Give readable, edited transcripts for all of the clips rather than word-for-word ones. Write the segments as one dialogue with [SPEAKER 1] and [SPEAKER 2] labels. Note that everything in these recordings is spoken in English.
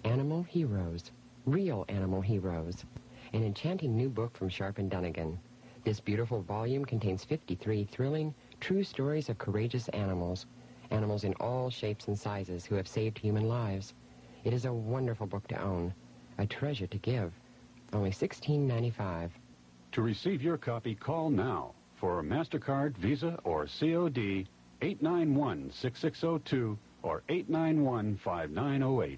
[SPEAKER 1] Animal Heroes, Real Animal Heroes, an enchanting new book from Sharp and Dunnigan. This beautiful volume contains 53 thrilling, true stories of courageous animals, animals in all shapes and sizes who have saved human lives. It is a wonderful book to own, a treasure to give. Only $16.95.
[SPEAKER 2] To receive your copy, call now for MasterCard, Visa, or COD 891-6602 or 891-5908.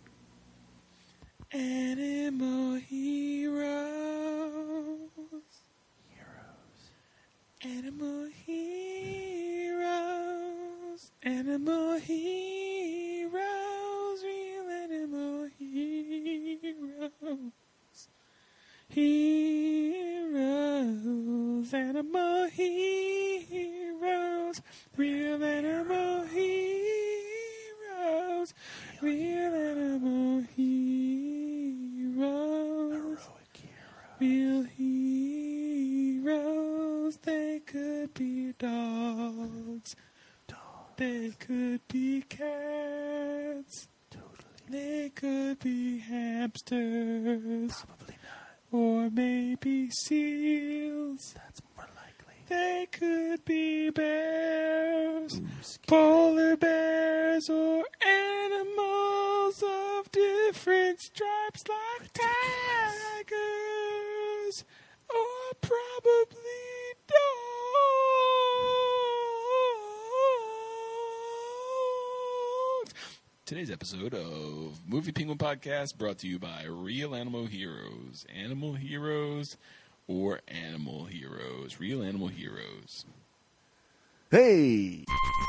[SPEAKER 3] Animal heroes. Animal heroes. Animal heroes. Real animal heroes. Heroes. Animal heroes. Real animal heroes. Real animal heroes. Real heroes. They could be dogs. They could be cats. They could be hamsters.
[SPEAKER 4] Probably not.
[SPEAKER 3] Or maybe seals.
[SPEAKER 4] That's more likely.
[SPEAKER 3] They could be bears. Polar bears or animals of different stripes like tigers. Or probably dogs.
[SPEAKER 5] Today's episode of Movie Penguin Podcast brought to you by Real Animal Heroes. Animal Heroes or Animal Heroes. Real Animal Heroes.
[SPEAKER 4] Hey!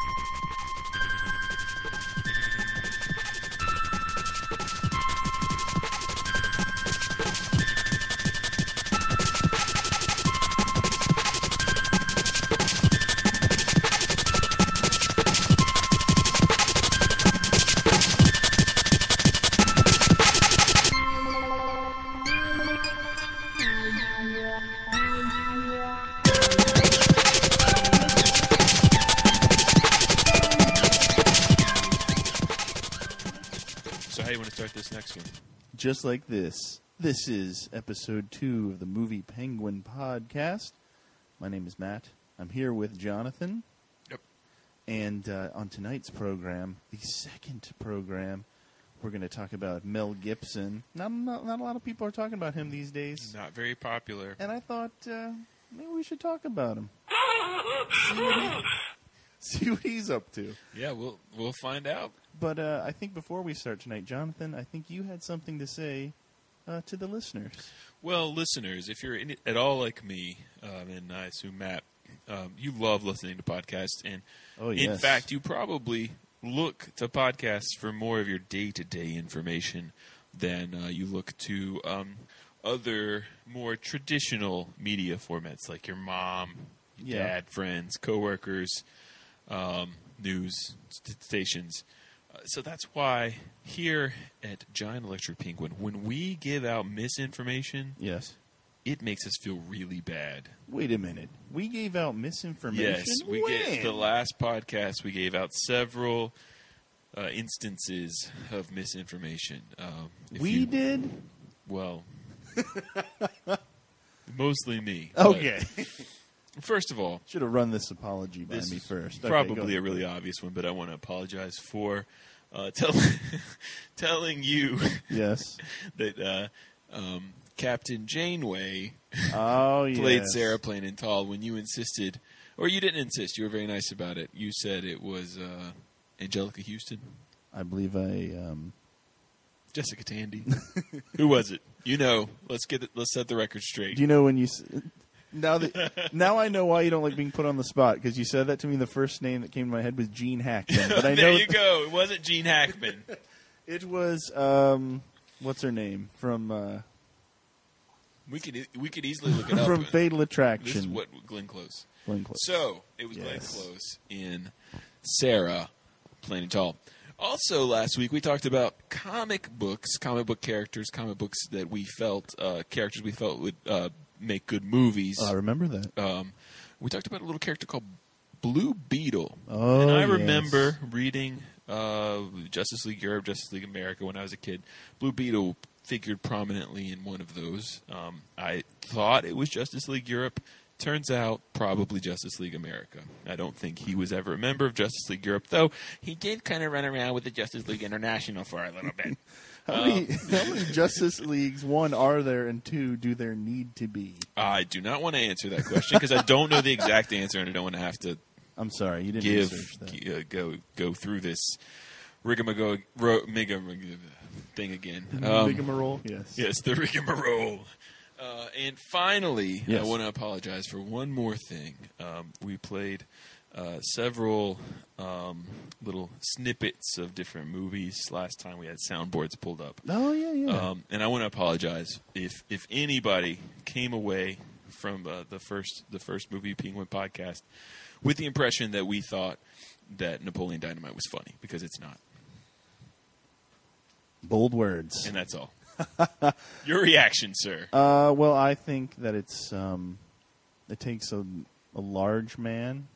[SPEAKER 5] So how do you want to start this next one?
[SPEAKER 4] Just like this. This is episode 2 of the Movie Penguin Podcast. My name is Matt. I'm here with Jonathan.
[SPEAKER 5] Yep.
[SPEAKER 4] And on tonight's program, the second program, we're going to talk about Mel Gibson. Not a lot of people are talking about him these days.
[SPEAKER 5] Not very popular.
[SPEAKER 4] And I thought maybe we should talk about him. See what he's up to.
[SPEAKER 5] Yeah, we'll find out.
[SPEAKER 4] But I think before we start tonight, Jonathan, I think you had something to say to the listeners.
[SPEAKER 5] Well, listeners, if you're at all like me, and I assume Matt, you love listening to podcasts, and in fact, you probably look to podcasts for more of your day-to-day information than you look to other more traditional media formats like your mom, your dad, friends, coworkers, news stations. So that's why here at Giant Electric Penguin, when we give out misinformation, it makes us feel really bad.
[SPEAKER 4] Wait a minute. We gave out misinformation?
[SPEAKER 5] Yes. The last podcast, we gave out several instances of misinformation.
[SPEAKER 4] We did?
[SPEAKER 5] Well, mostly me.
[SPEAKER 4] Okay.
[SPEAKER 5] First of all,
[SPEAKER 4] should have run this apology by me first.
[SPEAKER 5] Probably a really obvious one, but I want to apologize for telling you that Captain Janeway played Sarah Plain Tall when you insisted, or you didn't insist, you were very nice about it. You said it was Angelica Houston.
[SPEAKER 4] I believe
[SPEAKER 5] Jessica Tandy. Who was it? You know, let's set the record straight.
[SPEAKER 4] Do you know when you... Now I know why you don't like being put on the spot, because you said that to me. The first name that came to my head was Gene Hackman. But I
[SPEAKER 5] there you go. It wasn't Gene Hackman.
[SPEAKER 4] It was what's her name from?
[SPEAKER 5] We could easily look it up.
[SPEAKER 4] From Fatal Attraction.
[SPEAKER 5] This is what Glenn Close.
[SPEAKER 4] Glenn Close.
[SPEAKER 5] So it was Glenn Close in Sarah Plain and Tall. Also, last week we talked about comic book characters, comic books that we felt characters we felt would make good movies.
[SPEAKER 4] I remember that.
[SPEAKER 5] We talked about a little character called Blue Beetle.
[SPEAKER 4] Oh,
[SPEAKER 5] and I remember reading Justice League Europe, Justice League America when I was a kid. Blue Beetle figured prominently in one of those. I thought it was Justice League Europe. Turns out, probably Justice League America. I don't think he was ever a member of Justice League Europe, though he did kind of run around with the Justice League International for a little bit.
[SPEAKER 4] How many Justice Leagues, one, are there, and two, do there need to be?
[SPEAKER 5] I do not want to answer that question because I don't know the exact answer, and I don't want to have to.
[SPEAKER 4] I'm sorry, you didn't research that.
[SPEAKER 5] Go through this rigmarole thing again.
[SPEAKER 4] Rigmarole, yes.
[SPEAKER 5] Yes, the rigmarole. And finally,
[SPEAKER 4] yes.
[SPEAKER 5] I want to apologize for one more thing. We played several little snippets of different movies last time. We had soundboards pulled up.
[SPEAKER 4] Oh, yeah.
[SPEAKER 5] And I want to apologize if anybody came away from the first movie Penguin podcast with the impression that we thought that Napoleon Dynamite was funny, because it's not.
[SPEAKER 4] Bold words.
[SPEAKER 5] And that's all. Your reaction, sir?
[SPEAKER 4] Well, I think that it takes a large man,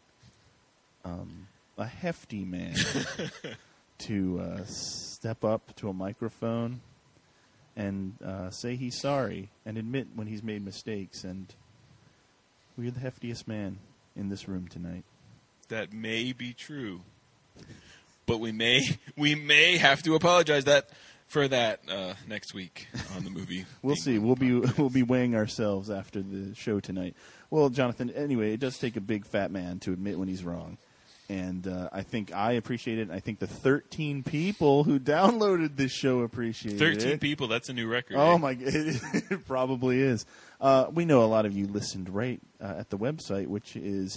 [SPEAKER 4] a hefty man, to step up to a microphone and say he's sorry and admit when he's made mistakes. And we're the heftiest man in this room tonight.
[SPEAKER 5] That may be true, but we may have to apologize for that next week on the movie.
[SPEAKER 4] We'll see. We'll be weighing ourselves after the show tonight. Well, Jonathan, anyway, it does take a big fat man to admit when he's wrong. And I think I appreciate it. I think the 13 people who downloaded this show appreciate it.
[SPEAKER 5] 13 people, that's a new record.
[SPEAKER 4] Oh, my God. It probably is. We know a lot of you listened right at the website, which is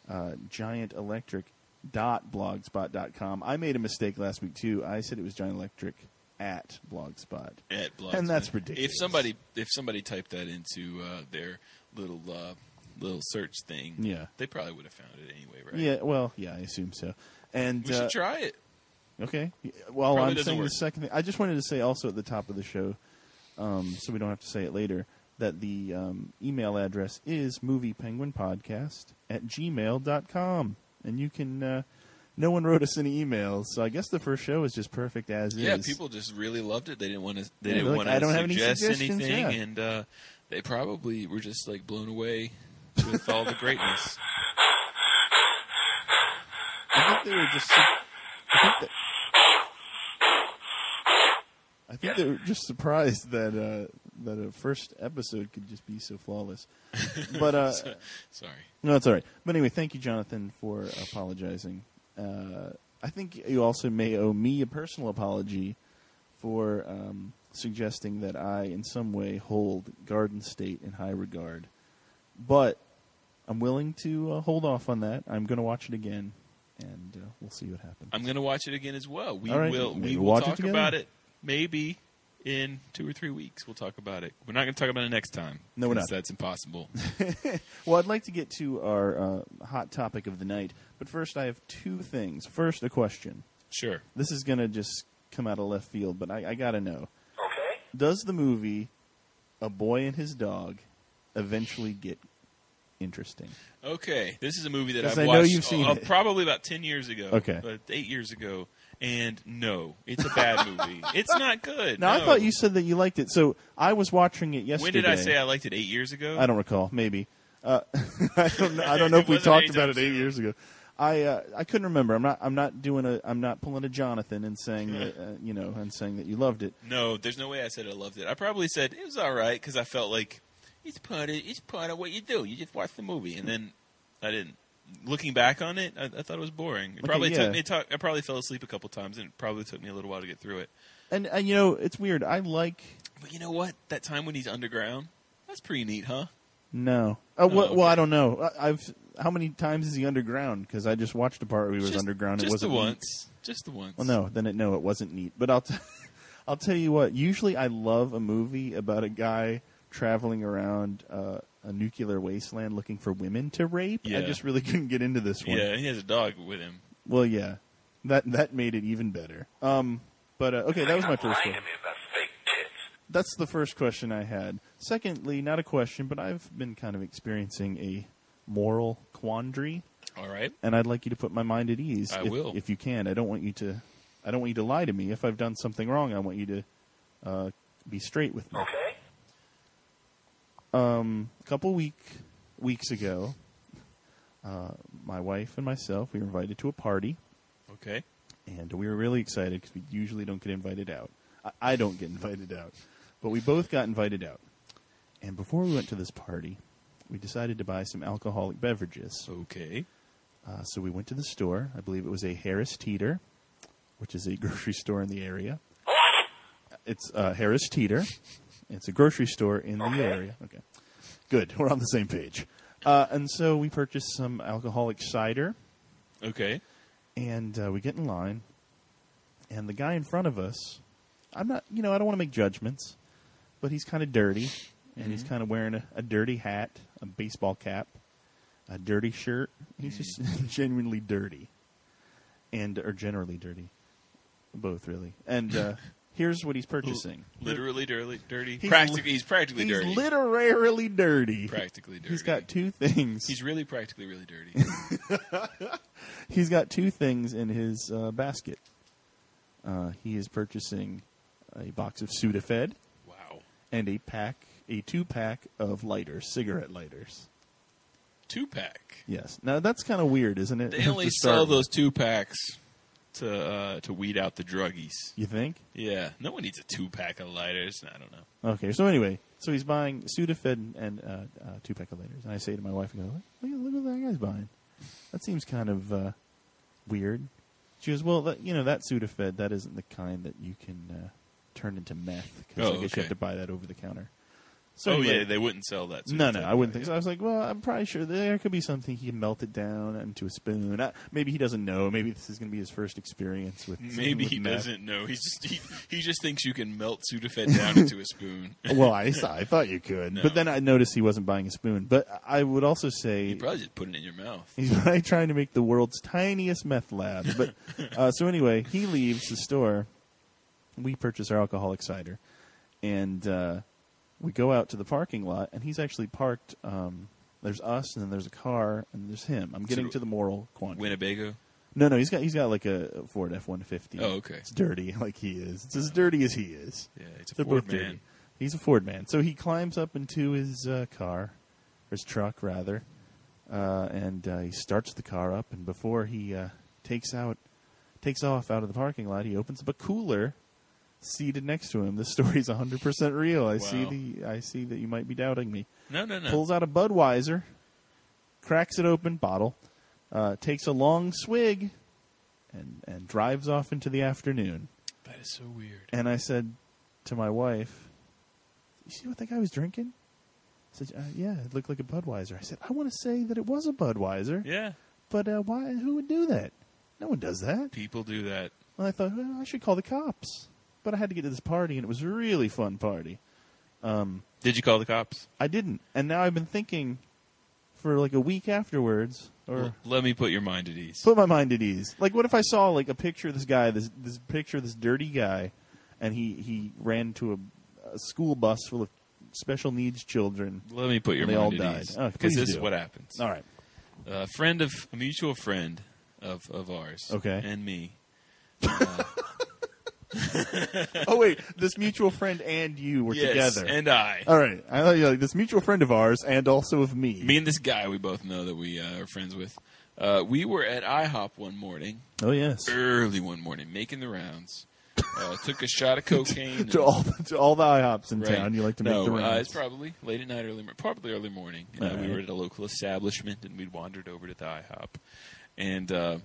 [SPEAKER 4] giantelectric.blogspot.com. I made a mistake last week, too. I said it was Giant Electric at Blogspot.
[SPEAKER 5] At Blogspot.
[SPEAKER 4] And that's ridiculous.
[SPEAKER 5] If somebody typed that into their little search thing,
[SPEAKER 4] yeah,
[SPEAKER 5] they probably would have found it anyway, right?
[SPEAKER 4] Yeah, well, yeah, I assume so. And
[SPEAKER 5] we should try it.
[SPEAKER 4] Okay. Well,
[SPEAKER 5] probably
[SPEAKER 4] I'm saying
[SPEAKER 5] work.
[SPEAKER 4] the second thing. I just wanted to say also at the top of the show, so we don't have to say it later, that the email address is moviepenguinpodcast@gmail.com. And you can... no one wrote us any emails, so I guess the first show is just perfect as is.
[SPEAKER 5] Yeah, people just really loved it. They didn't want to. They
[SPEAKER 4] Yeah,
[SPEAKER 5] didn't
[SPEAKER 4] like,
[SPEAKER 5] want
[SPEAKER 4] I don't
[SPEAKER 5] to
[SPEAKER 4] have any
[SPEAKER 5] suggest
[SPEAKER 4] suggestions,
[SPEAKER 5] anything,
[SPEAKER 4] yeah.
[SPEAKER 5] and they probably were just like blown away with all the greatness.
[SPEAKER 4] I think they were just. I think they were just surprised that a first episode could just be so flawless. But
[SPEAKER 5] sorry.
[SPEAKER 4] No, it's all right. But anyway, thank you, Jonathan, for apologizing. I think you also may owe me a personal apology for suggesting that I, in some way, hold Garden State in high regard. But I'm willing to hold off on that. I'm going to watch it again, and we'll see what happens.
[SPEAKER 5] I'm going to watch it again as well. We
[SPEAKER 4] All right.
[SPEAKER 5] will talk about it maybe in 2 or 3 weeks. We'll talk about it. We're not going to talk about it next time.
[SPEAKER 4] No, we're not.
[SPEAKER 5] That's impossible.
[SPEAKER 4] Well, I'd like to get to our hot topic of the night, but first I have two things. First, a question.
[SPEAKER 5] Sure.
[SPEAKER 4] This is going to just come out of left field, but I got to know.
[SPEAKER 6] Okay.
[SPEAKER 4] Does the movie A Boy and His Dog eventually get interesting?
[SPEAKER 5] Okay. This is a movie that
[SPEAKER 4] 'Cause
[SPEAKER 5] I've
[SPEAKER 4] I know
[SPEAKER 5] watched
[SPEAKER 4] you've seen it.
[SPEAKER 5] probably about 10 years ago.
[SPEAKER 4] Okay.
[SPEAKER 5] 8 years ago. And no, it's a bad movie. It's not good.
[SPEAKER 4] Now,
[SPEAKER 5] no.
[SPEAKER 4] I thought you said that you liked it, so I was watching it yesterday.
[SPEAKER 5] When did I say I liked it 8 years ago?
[SPEAKER 4] I don't recall. Maybe. I don't know if we
[SPEAKER 5] wasn't
[SPEAKER 4] talked
[SPEAKER 5] anytime
[SPEAKER 4] about it 8
[SPEAKER 5] soon.
[SPEAKER 4] years ago. I couldn't remember. I'm not pulling a Jonathan and saying that and saying that you loved it.
[SPEAKER 5] No, there's no way I said I loved it. I probably said it was all right because I felt like it's part of what you do. You just watch the movie, and then I didn't. Looking back on it, I thought it was boring. It probably took me. I probably fell asleep a couple times, and it probably took me a little while to get through it.
[SPEAKER 4] And it's weird. But
[SPEAKER 5] you know what? That time when he's underground, that's pretty neat, huh?
[SPEAKER 4] No.
[SPEAKER 5] okay.
[SPEAKER 4] Well, I don't know. How many times is he underground? Because I just watched a part where he was underground.
[SPEAKER 5] Just
[SPEAKER 4] it wasn't
[SPEAKER 5] the
[SPEAKER 4] neat.
[SPEAKER 5] once. Just the once.
[SPEAKER 4] Well, no. Then it wasn't neat. But I'll tell you what. Usually, I love a movie about a guy traveling around a nuclear wasteland looking for women to rape.
[SPEAKER 5] Yeah.
[SPEAKER 4] I just really couldn't get into this one.
[SPEAKER 5] Yeah, he has a dog with him.
[SPEAKER 4] Well, yeah. That made it even better. But okay, that was my first one. That's the first question I had. Secondly, not a question, but I've been kind of experiencing a moral quandary.
[SPEAKER 5] All right.
[SPEAKER 4] And I'd like you to put my mind at ease.
[SPEAKER 5] I will.
[SPEAKER 4] If you can. I don't want you to I don't want you to lie to me. If I've done something wrong, I want you to be straight with me.
[SPEAKER 3] Okay.
[SPEAKER 4] A couple weeks ago, my wife and myself, we were invited to a party.
[SPEAKER 5] Okay.
[SPEAKER 4] And we were really excited because we usually don't get invited out. I don't get invited out. But we both got invited out. And before we went to this party, we decided to buy some alcoholic beverages.
[SPEAKER 5] Okay.
[SPEAKER 4] So we went to the store. I believe it was a Harris Teeter, which is a grocery store in the area. It's Harris Teeter. It's a grocery store in the area. Okay. Good. We're on the same page. And so we purchased some alcoholic cider.
[SPEAKER 5] Okay.
[SPEAKER 4] And we get in line. And the guy in front of us, I don't want to make judgments, but he's kind of dirty. And he's kind of wearing a dirty hat, a baseball cap, a dirty shirt. He's just genuinely dirty. Or generally dirty. Both, really. And here's what he's purchasing.
[SPEAKER 5] Literally dirty? He's practically dirty.
[SPEAKER 4] He's literally dirty.
[SPEAKER 5] Practically dirty.
[SPEAKER 4] He's got two things.
[SPEAKER 5] He's really practically really dirty.
[SPEAKER 4] He's got two things in his basket. He is purchasing a box of Sudafed.
[SPEAKER 5] Wow.
[SPEAKER 4] And a 2-pack of lighters, cigarette lighters.
[SPEAKER 5] 2-pack?
[SPEAKER 4] Yes. Now, that's kind of weird, isn't it?
[SPEAKER 5] They only sell those 2-packs to weed out the druggies.
[SPEAKER 4] You think?
[SPEAKER 5] Yeah. No one needs a 2-pack of lighters. I don't know.
[SPEAKER 4] Okay. So anyway, he's buying Sudafed and 2-pack of lighters. And I say to my wife, I go, look what that guy's buying. That seems kind of weird. She goes, well, that Sudafed, that isn't the kind that you can turn into meth. Because I guess you have to buy that over the counter. So anyway,
[SPEAKER 5] they wouldn't sell that.
[SPEAKER 4] No, I wouldn't think so. I was like, well, I'm probably sure there could be something he can melt it down into a spoon. Maybe he doesn't know. Maybe this is going to be his first experience with.
[SPEAKER 5] Maybe he doesn't know. He just thinks you can melt Sudafed down into a spoon.
[SPEAKER 4] Well, I thought you could, no. But then I noticed he wasn't buying a spoon. But I would also say
[SPEAKER 5] you probably just put it in your mouth.
[SPEAKER 4] He's probably trying to make the world's tiniest meth lab. But so anyway, he leaves the store. We purchase our alcoholic cider, and. We go out to the parking lot, and he's actually parked. There's us, and then there's a car, and there's him. I'm getting to the moral quandary.
[SPEAKER 5] Winnebago?
[SPEAKER 4] No, he's got like a Ford F-150.
[SPEAKER 5] Oh, okay.
[SPEAKER 4] It's dirty like he is. It's as dirty as he is.
[SPEAKER 5] Yeah, it's a Ford man. Dirty.
[SPEAKER 4] He's a Ford man. So he climbs up into his car, or his truck rather, and he starts the car up. And before he takes off out of the parking lot, he opens up a cooler. Seated next to him. This story's 100% real. I see that you might be doubting me.
[SPEAKER 5] No.
[SPEAKER 4] Pulls out a Budweiser, cracks it open, bottle, takes a long swig, and drives off into the afternoon.
[SPEAKER 5] That is so weird.
[SPEAKER 4] And I said to my wife, "You see what that guy was drinking?" I said, "Yeah, it looked like a Budweiser." I said, "I want to say that it was a Budweiser."
[SPEAKER 5] Yeah.
[SPEAKER 4] But why? Who would do that? No one does that.
[SPEAKER 5] People do that.
[SPEAKER 4] Well, I thought, I should call the cops. But I had to get to this party, and it was a really fun party.
[SPEAKER 5] Did you call the cops?
[SPEAKER 4] I didn't. And now I've been thinking for like a week afterwards.
[SPEAKER 5] Well, let me put your mind at ease.
[SPEAKER 4] Put my mind at ease. Like, what if I saw like a picture of this guy, this picture of this dirty guy, and he ran to a school bus full of special needs children.
[SPEAKER 5] Let me put your mind at ease. Because this is what happens.
[SPEAKER 4] All right.
[SPEAKER 5] A mutual friend of ours.
[SPEAKER 4] Okay.
[SPEAKER 5] And me.
[SPEAKER 4] Oh, wait. This mutual friend and you were together.
[SPEAKER 5] Yes, and I.
[SPEAKER 4] All right. I thought you were like, this mutual friend of ours and also of me.
[SPEAKER 5] Me and this guy we both know that we are friends with. We were at IHOP one morning.
[SPEAKER 4] Oh, yes.
[SPEAKER 5] Early one morning, making the rounds. Took a shot of cocaine.
[SPEAKER 4] to all the IHOPs in town, you like to make the rounds.
[SPEAKER 5] It's probably late at night, probably early morning. We were at a local establishment, and we'd wandered over to the IHOP. And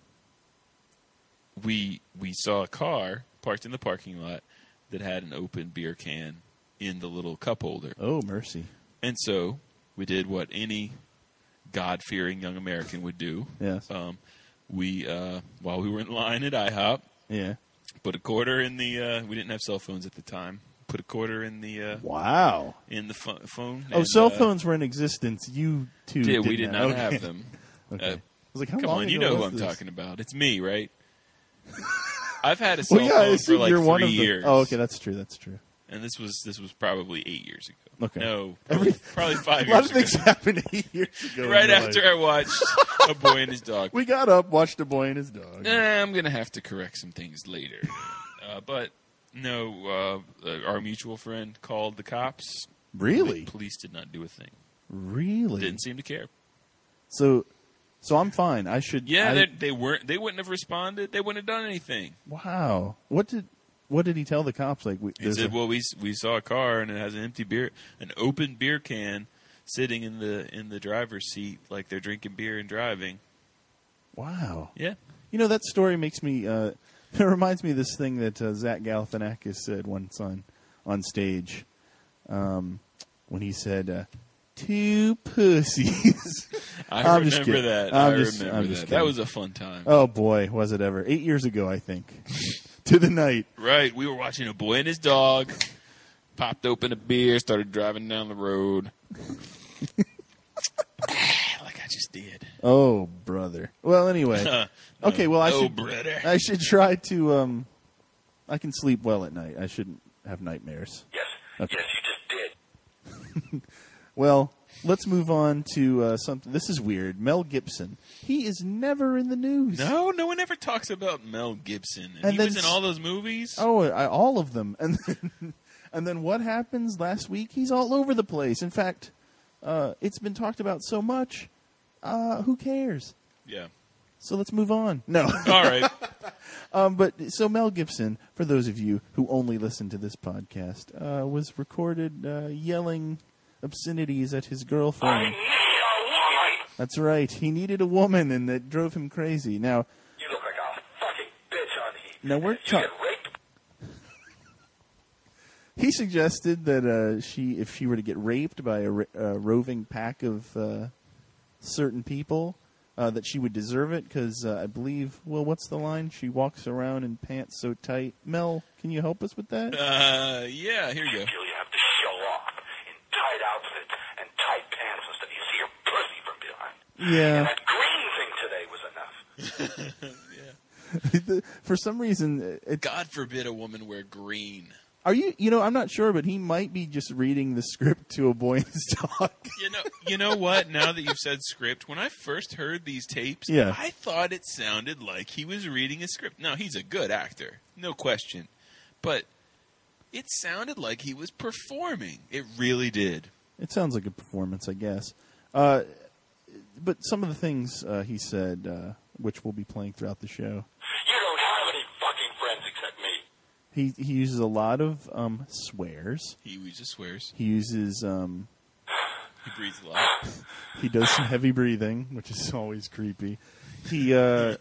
[SPEAKER 5] we saw a car parked in the parking lot that had an open beer can in the little cup holder.
[SPEAKER 4] Oh, mercy.
[SPEAKER 5] And so we did what any God-fearing young American would do.
[SPEAKER 4] Yes.
[SPEAKER 5] We, while we were in line at IHOP, put a quarter in the, we didn't have cell phones at the time, put a quarter in the,
[SPEAKER 4] wow.
[SPEAKER 5] In the phone.
[SPEAKER 4] Oh, cell phones were in existence. You two did
[SPEAKER 5] we did not have them.
[SPEAKER 4] Okay. I was like, how
[SPEAKER 5] come
[SPEAKER 4] long
[SPEAKER 5] on,
[SPEAKER 4] ago
[SPEAKER 5] you know who
[SPEAKER 4] was
[SPEAKER 5] I'm
[SPEAKER 4] this?
[SPEAKER 5] talking about. It's me, right? I've had a cell phone for like 3 years.
[SPEAKER 4] Oh, okay, that's true.
[SPEAKER 5] and this was probably 8 years ago.
[SPEAKER 4] Okay.
[SPEAKER 5] No, probably 5 years ago.
[SPEAKER 4] A lot of things happened 8 years ago.
[SPEAKER 5] Right after I watched A Boy and His Dog.
[SPEAKER 4] We got up, watched A Boy and His Dog.
[SPEAKER 5] I'm going to have to correct some things later. But, no, our mutual friend called the cops.
[SPEAKER 4] Really?
[SPEAKER 5] The police did not do a thing.
[SPEAKER 4] Really?
[SPEAKER 5] Didn't seem to care.
[SPEAKER 4] So I'm fine. I should.
[SPEAKER 5] Yeah, they weren't. They wouldn't have responded. They wouldn't have done anything.
[SPEAKER 4] Wow. What did he tell the cops? Like,
[SPEAKER 5] he said, "Well, we saw a car and it has an open beer can, sitting in the driver's seat, like they're drinking beer and driving."
[SPEAKER 4] Wow.
[SPEAKER 5] Yeah.
[SPEAKER 4] You know, that story makes me. It reminds me of this thing that Zach Galifianakis said once on stage, when he said. 2 pussies.
[SPEAKER 5] I remember that. I remember that. That was a fun time.
[SPEAKER 4] Oh, boy, was it ever. 8 years ago, I think. To the night.
[SPEAKER 5] Right. We were watching A Boy and His Dog. Popped open a beer, started driving down the road. Like I just did.
[SPEAKER 4] Oh, brother. Well, anyway. Okay, well, I should try to... I can sleep well at night. I shouldn't have nightmares.
[SPEAKER 6] Yes.
[SPEAKER 4] Okay.
[SPEAKER 6] Yes, you just did.
[SPEAKER 4] Well, let's move on to something. This is weird. Mel Gibson. He is never in the news.
[SPEAKER 5] No one ever talks about Mel Gibson. And he was in all those movies?
[SPEAKER 4] Oh, all of them. And then what happens last week? He's all over the place. In fact, it's been talked about so much. Who cares?
[SPEAKER 5] Yeah.
[SPEAKER 4] So let's move on. No.
[SPEAKER 5] All right.
[SPEAKER 4] But so Mel Gibson, for those of you who only listen to this podcast, was recorded yelling obscenities at his girlfriend.
[SPEAKER 6] I need a woman!
[SPEAKER 4] That's right. He needed a woman, and that drove him crazy. Now,
[SPEAKER 6] You look like a fucking bitch on heat.
[SPEAKER 4] Now we're
[SPEAKER 6] You get raped?
[SPEAKER 4] he suggested that if she were to get raped by a roving pack of certain people, that she would deserve it because I believe. Well, what's the line? She walks around in pants so tight. Mel, can you help us with that?
[SPEAKER 5] Yeah. Here you go.
[SPEAKER 6] Until you have to show off in tight outfits and tight pants and stuff. You see your pussy from behind.
[SPEAKER 4] Yeah.
[SPEAKER 6] And that green thing today was enough.
[SPEAKER 4] Yeah. For some reason,
[SPEAKER 5] God forbid a woman wear green.
[SPEAKER 4] Are you? You know, I'm not sure, but he might be just reading the script to A Boy and His Dog.
[SPEAKER 5] You know what? Now that you've said script, when I first heard these tapes,
[SPEAKER 4] yeah.
[SPEAKER 5] I thought it sounded like he was reading a script. Now, he's a good actor, no question, but it sounded like he was performing. It really did.
[SPEAKER 4] It sounds like a performance, I guess. But some of the things he said, which we'll be playing throughout the show.
[SPEAKER 6] You don't have any fucking friends except me.
[SPEAKER 4] He uses a lot of swears.
[SPEAKER 5] He uses swears.
[SPEAKER 4] He uses...
[SPEAKER 5] he breathes a lot.
[SPEAKER 4] He does some heavy breathing, which is always creepy. He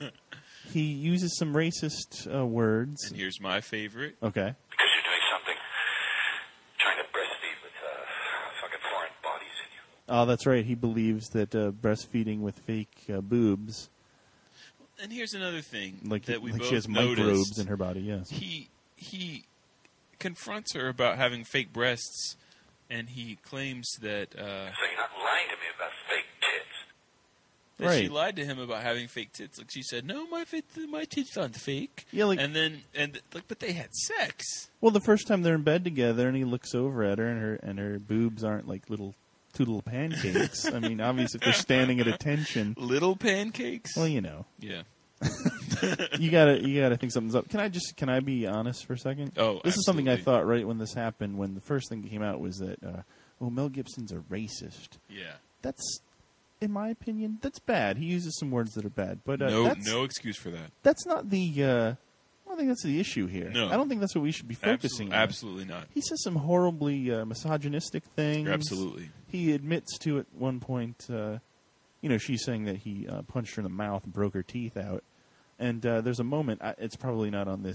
[SPEAKER 4] uses some racist words.
[SPEAKER 5] And here's my favorite.
[SPEAKER 4] Okay.
[SPEAKER 6] Because you're doing something. Trying to breastfeed with fucking foreign bodies in you.
[SPEAKER 4] Oh, that's right. He believes that breastfeeding with fake boobs...
[SPEAKER 5] And here's another thing
[SPEAKER 4] like
[SPEAKER 5] that we both
[SPEAKER 4] she has
[SPEAKER 5] noticed.
[SPEAKER 4] microbes in her body, yes.
[SPEAKER 5] He confronts her about having fake breasts, and he claims that...
[SPEAKER 6] So you're not lying to me about fake tits.
[SPEAKER 5] That
[SPEAKER 4] right.
[SPEAKER 5] She lied to him about having fake tits. Like she said, no, my tits aren't fake.
[SPEAKER 4] Yeah, like,
[SPEAKER 5] but they had sex.
[SPEAKER 4] Well, the first time they're in bed together, and he looks over at her, and her boobs aren't like two little pancakes. I mean, obviously, if they're standing at attention,
[SPEAKER 5] little pancakes.
[SPEAKER 4] Well, you know.
[SPEAKER 5] Yeah.
[SPEAKER 4] you gotta think something's up. Can I be honest for a second?
[SPEAKER 5] Oh,
[SPEAKER 4] this is something I thought right when this happened. When the first thing came out was that, Mel Gibson's a racist.
[SPEAKER 5] Yeah.
[SPEAKER 4] That's, in my opinion, that's bad. He uses some words that are bad, but
[SPEAKER 5] no excuse for that.
[SPEAKER 4] That's not the. I don't think that's the issue here.
[SPEAKER 5] No.
[SPEAKER 4] I don't think that's what we should be focusing on.
[SPEAKER 5] Absolutely not.
[SPEAKER 4] He says some horribly misogynistic things.
[SPEAKER 5] Absolutely.
[SPEAKER 4] He admits to at one point, she's saying that he punched her in the mouth and broke her teeth out. And there's a moment, it's probably not on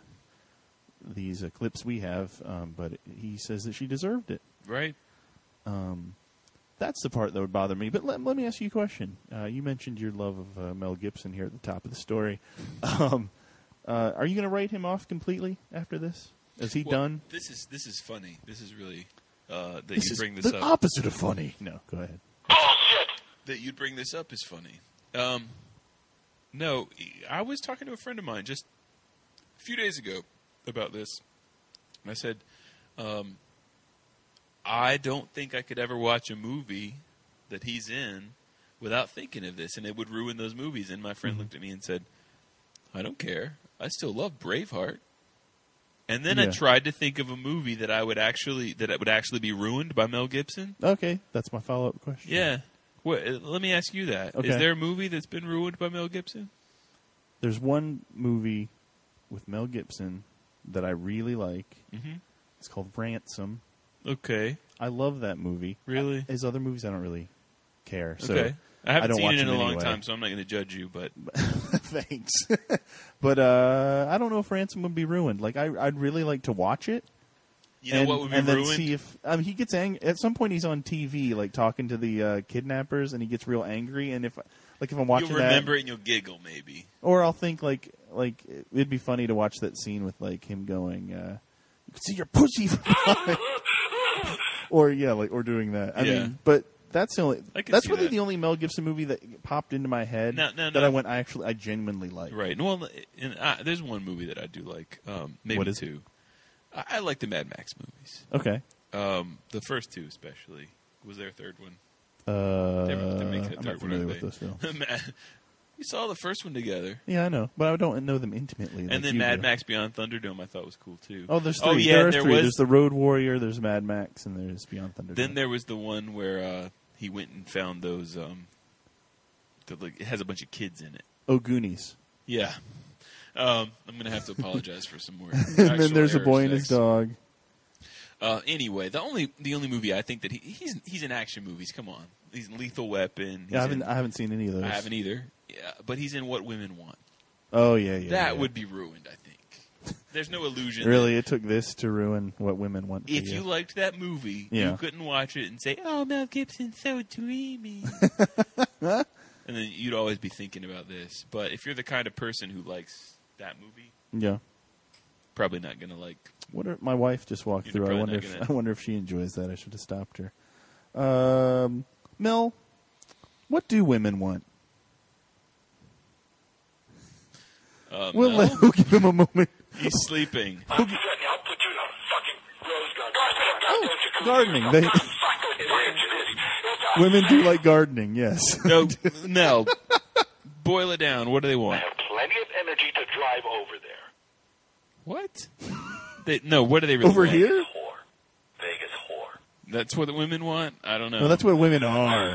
[SPEAKER 4] these clips we have, but he says that she deserved it.
[SPEAKER 5] Right.
[SPEAKER 4] That's the part that would bother me. But let me ask you a question. You mentioned your love of Mel Gibson here at the top of the story. Are you going to write him off completely after this? Is he done?
[SPEAKER 5] This is funny. This is really that
[SPEAKER 4] this
[SPEAKER 5] you
[SPEAKER 4] is
[SPEAKER 5] bring this
[SPEAKER 4] the
[SPEAKER 5] up.
[SPEAKER 4] opposite of funny. No, go ahead.
[SPEAKER 6] Bullshit!
[SPEAKER 5] That you'd bring this up is funny. No, I was talking to a friend of mine just a few days ago about this. And I said, I don't think I could ever watch a movie that he's in without thinking of this, and it would ruin those movies. And my friend looked at me and said, I don't care. I still love Braveheart. And then I tried to think of a movie that would actually be ruined by Mel Gibson.
[SPEAKER 4] Okay, that's my follow-up question.
[SPEAKER 5] Yeah. Let me ask you that.
[SPEAKER 4] Okay.
[SPEAKER 5] Is there a movie that's been ruined by Mel Gibson?
[SPEAKER 4] There's one movie with Mel Gibson that I really like. Mm-hmm. It's called Ransom.
[SPEAKER 5] Okay.
[SPEAKER 4] I love that movie.
[SPEAKER 5] Really?
[SPEAKER 4] His other movies, I don't really care. So
[SPEAKER 5] okay. I haven't seen it in a long
[SPEAKER 4] anyway.
[SPEAKER 5] time, so I'm not going to judge you. But
[SPEAKER 4] thanks. But I don't know if Ransom would be ruined. Like I'd really like to watch it.
[SPEAKER 5] You know what would be
[SPEAKER 4] and
[SPEAKER 5] ruined?
[SPEAKER 4] Then see if he gets angry. At some point, he's on TV, like talking to the kidnappers, and he gets real angry. And if I'm watching
[SPEAKER 5] you'll remember it and you'll giggle maybe.
[SPEAKER 4] Or I'll think like it'd be funny to watch that scene with like him going, "You can see your pussy," or doing that. I mean, but that's the only. That's really the only Mel Gibson movie that popped into my head that I genuinely like.
[SPEAKER 5] Right. Well, there's one movie that I do like. Maybe
[SPEAKER 4] what is
[SPEAKER 5] two. I like the Mad Max movies.
[SPEAKER 4] Okay.
[SPEAKER 5] The first two, especially. Was there a third one?
[SPEAKER 4] I'm not familiar with those films.
[SPEAKER 5] We saw the first one together.
[SPEAKER 4] Yeah, I know, but I don't know them intimately.
[SPEAKER 5] And then Mad Max Beyond Thunderdome, I thought was cool too.
[SPEAKER 4] Oh, there's three. Oh, yeah, there are three. There's the Road Warrior. There's Mad Max, and there's Beyond Thunderdome.
[SPEAKER 5] Then there was the one where he went and found those. It has a bunch of kids in it.
[SPEAKER 4] Oh, Goonies.
[SPEAKER 5] Yeah. I'm going to have to apologize for some more.
[SPEAKER 4] And then there's A Boy and His Dog.
[SPEAKER 5] Anyway, the only movie I think that he's in action movies. Come on, he's in Lethal Weapon.
[SPEAKER 4] I haven't seen any of those.
[SPEAKER 5] I haven't either. Yeah, but he's in What Women Want.
[SPEAKER 4] Oh yeah.
[SPEAKER 5] That would be ruined, I think. There's no illusion.
[SPEAKER 4] Really, it took this to ruin What Women Want.
[SPEAKER 5] If you liked that movie, you couldn't watch it and say, "Oh, Mel Gibson's so dreamy." And then you'd always be thinking about this. But if you're the kind of person who likes that movie, probably not going to like.
[SPEAKER 4] My wife just walked through. I wonder if she enjoys that. I should have stopped her. Mel, what do women want? We'll give him a moment.
[SPEAKER 5] He's sleeping.
[SPEAKER 6] I'll put you in a fucking rose
[SPEAKER 4] garden. Gardening. Women do like gardening, yes.
[SPEAKER 5] No. Boil it down. What do they want?
[SPEAKER 6] I have plenty of energy to drive over there.
[SPEAKER 5] What? What do they really
[SPEAKER 4] over
[SPEAKER 5] want?
[SPEAKER 4] Here?
[SPEAKER 6] Vegas whore.
[SPEAKER 5] That's what the women want? I don't know.
[SPEAKER 4] No, that's what women are.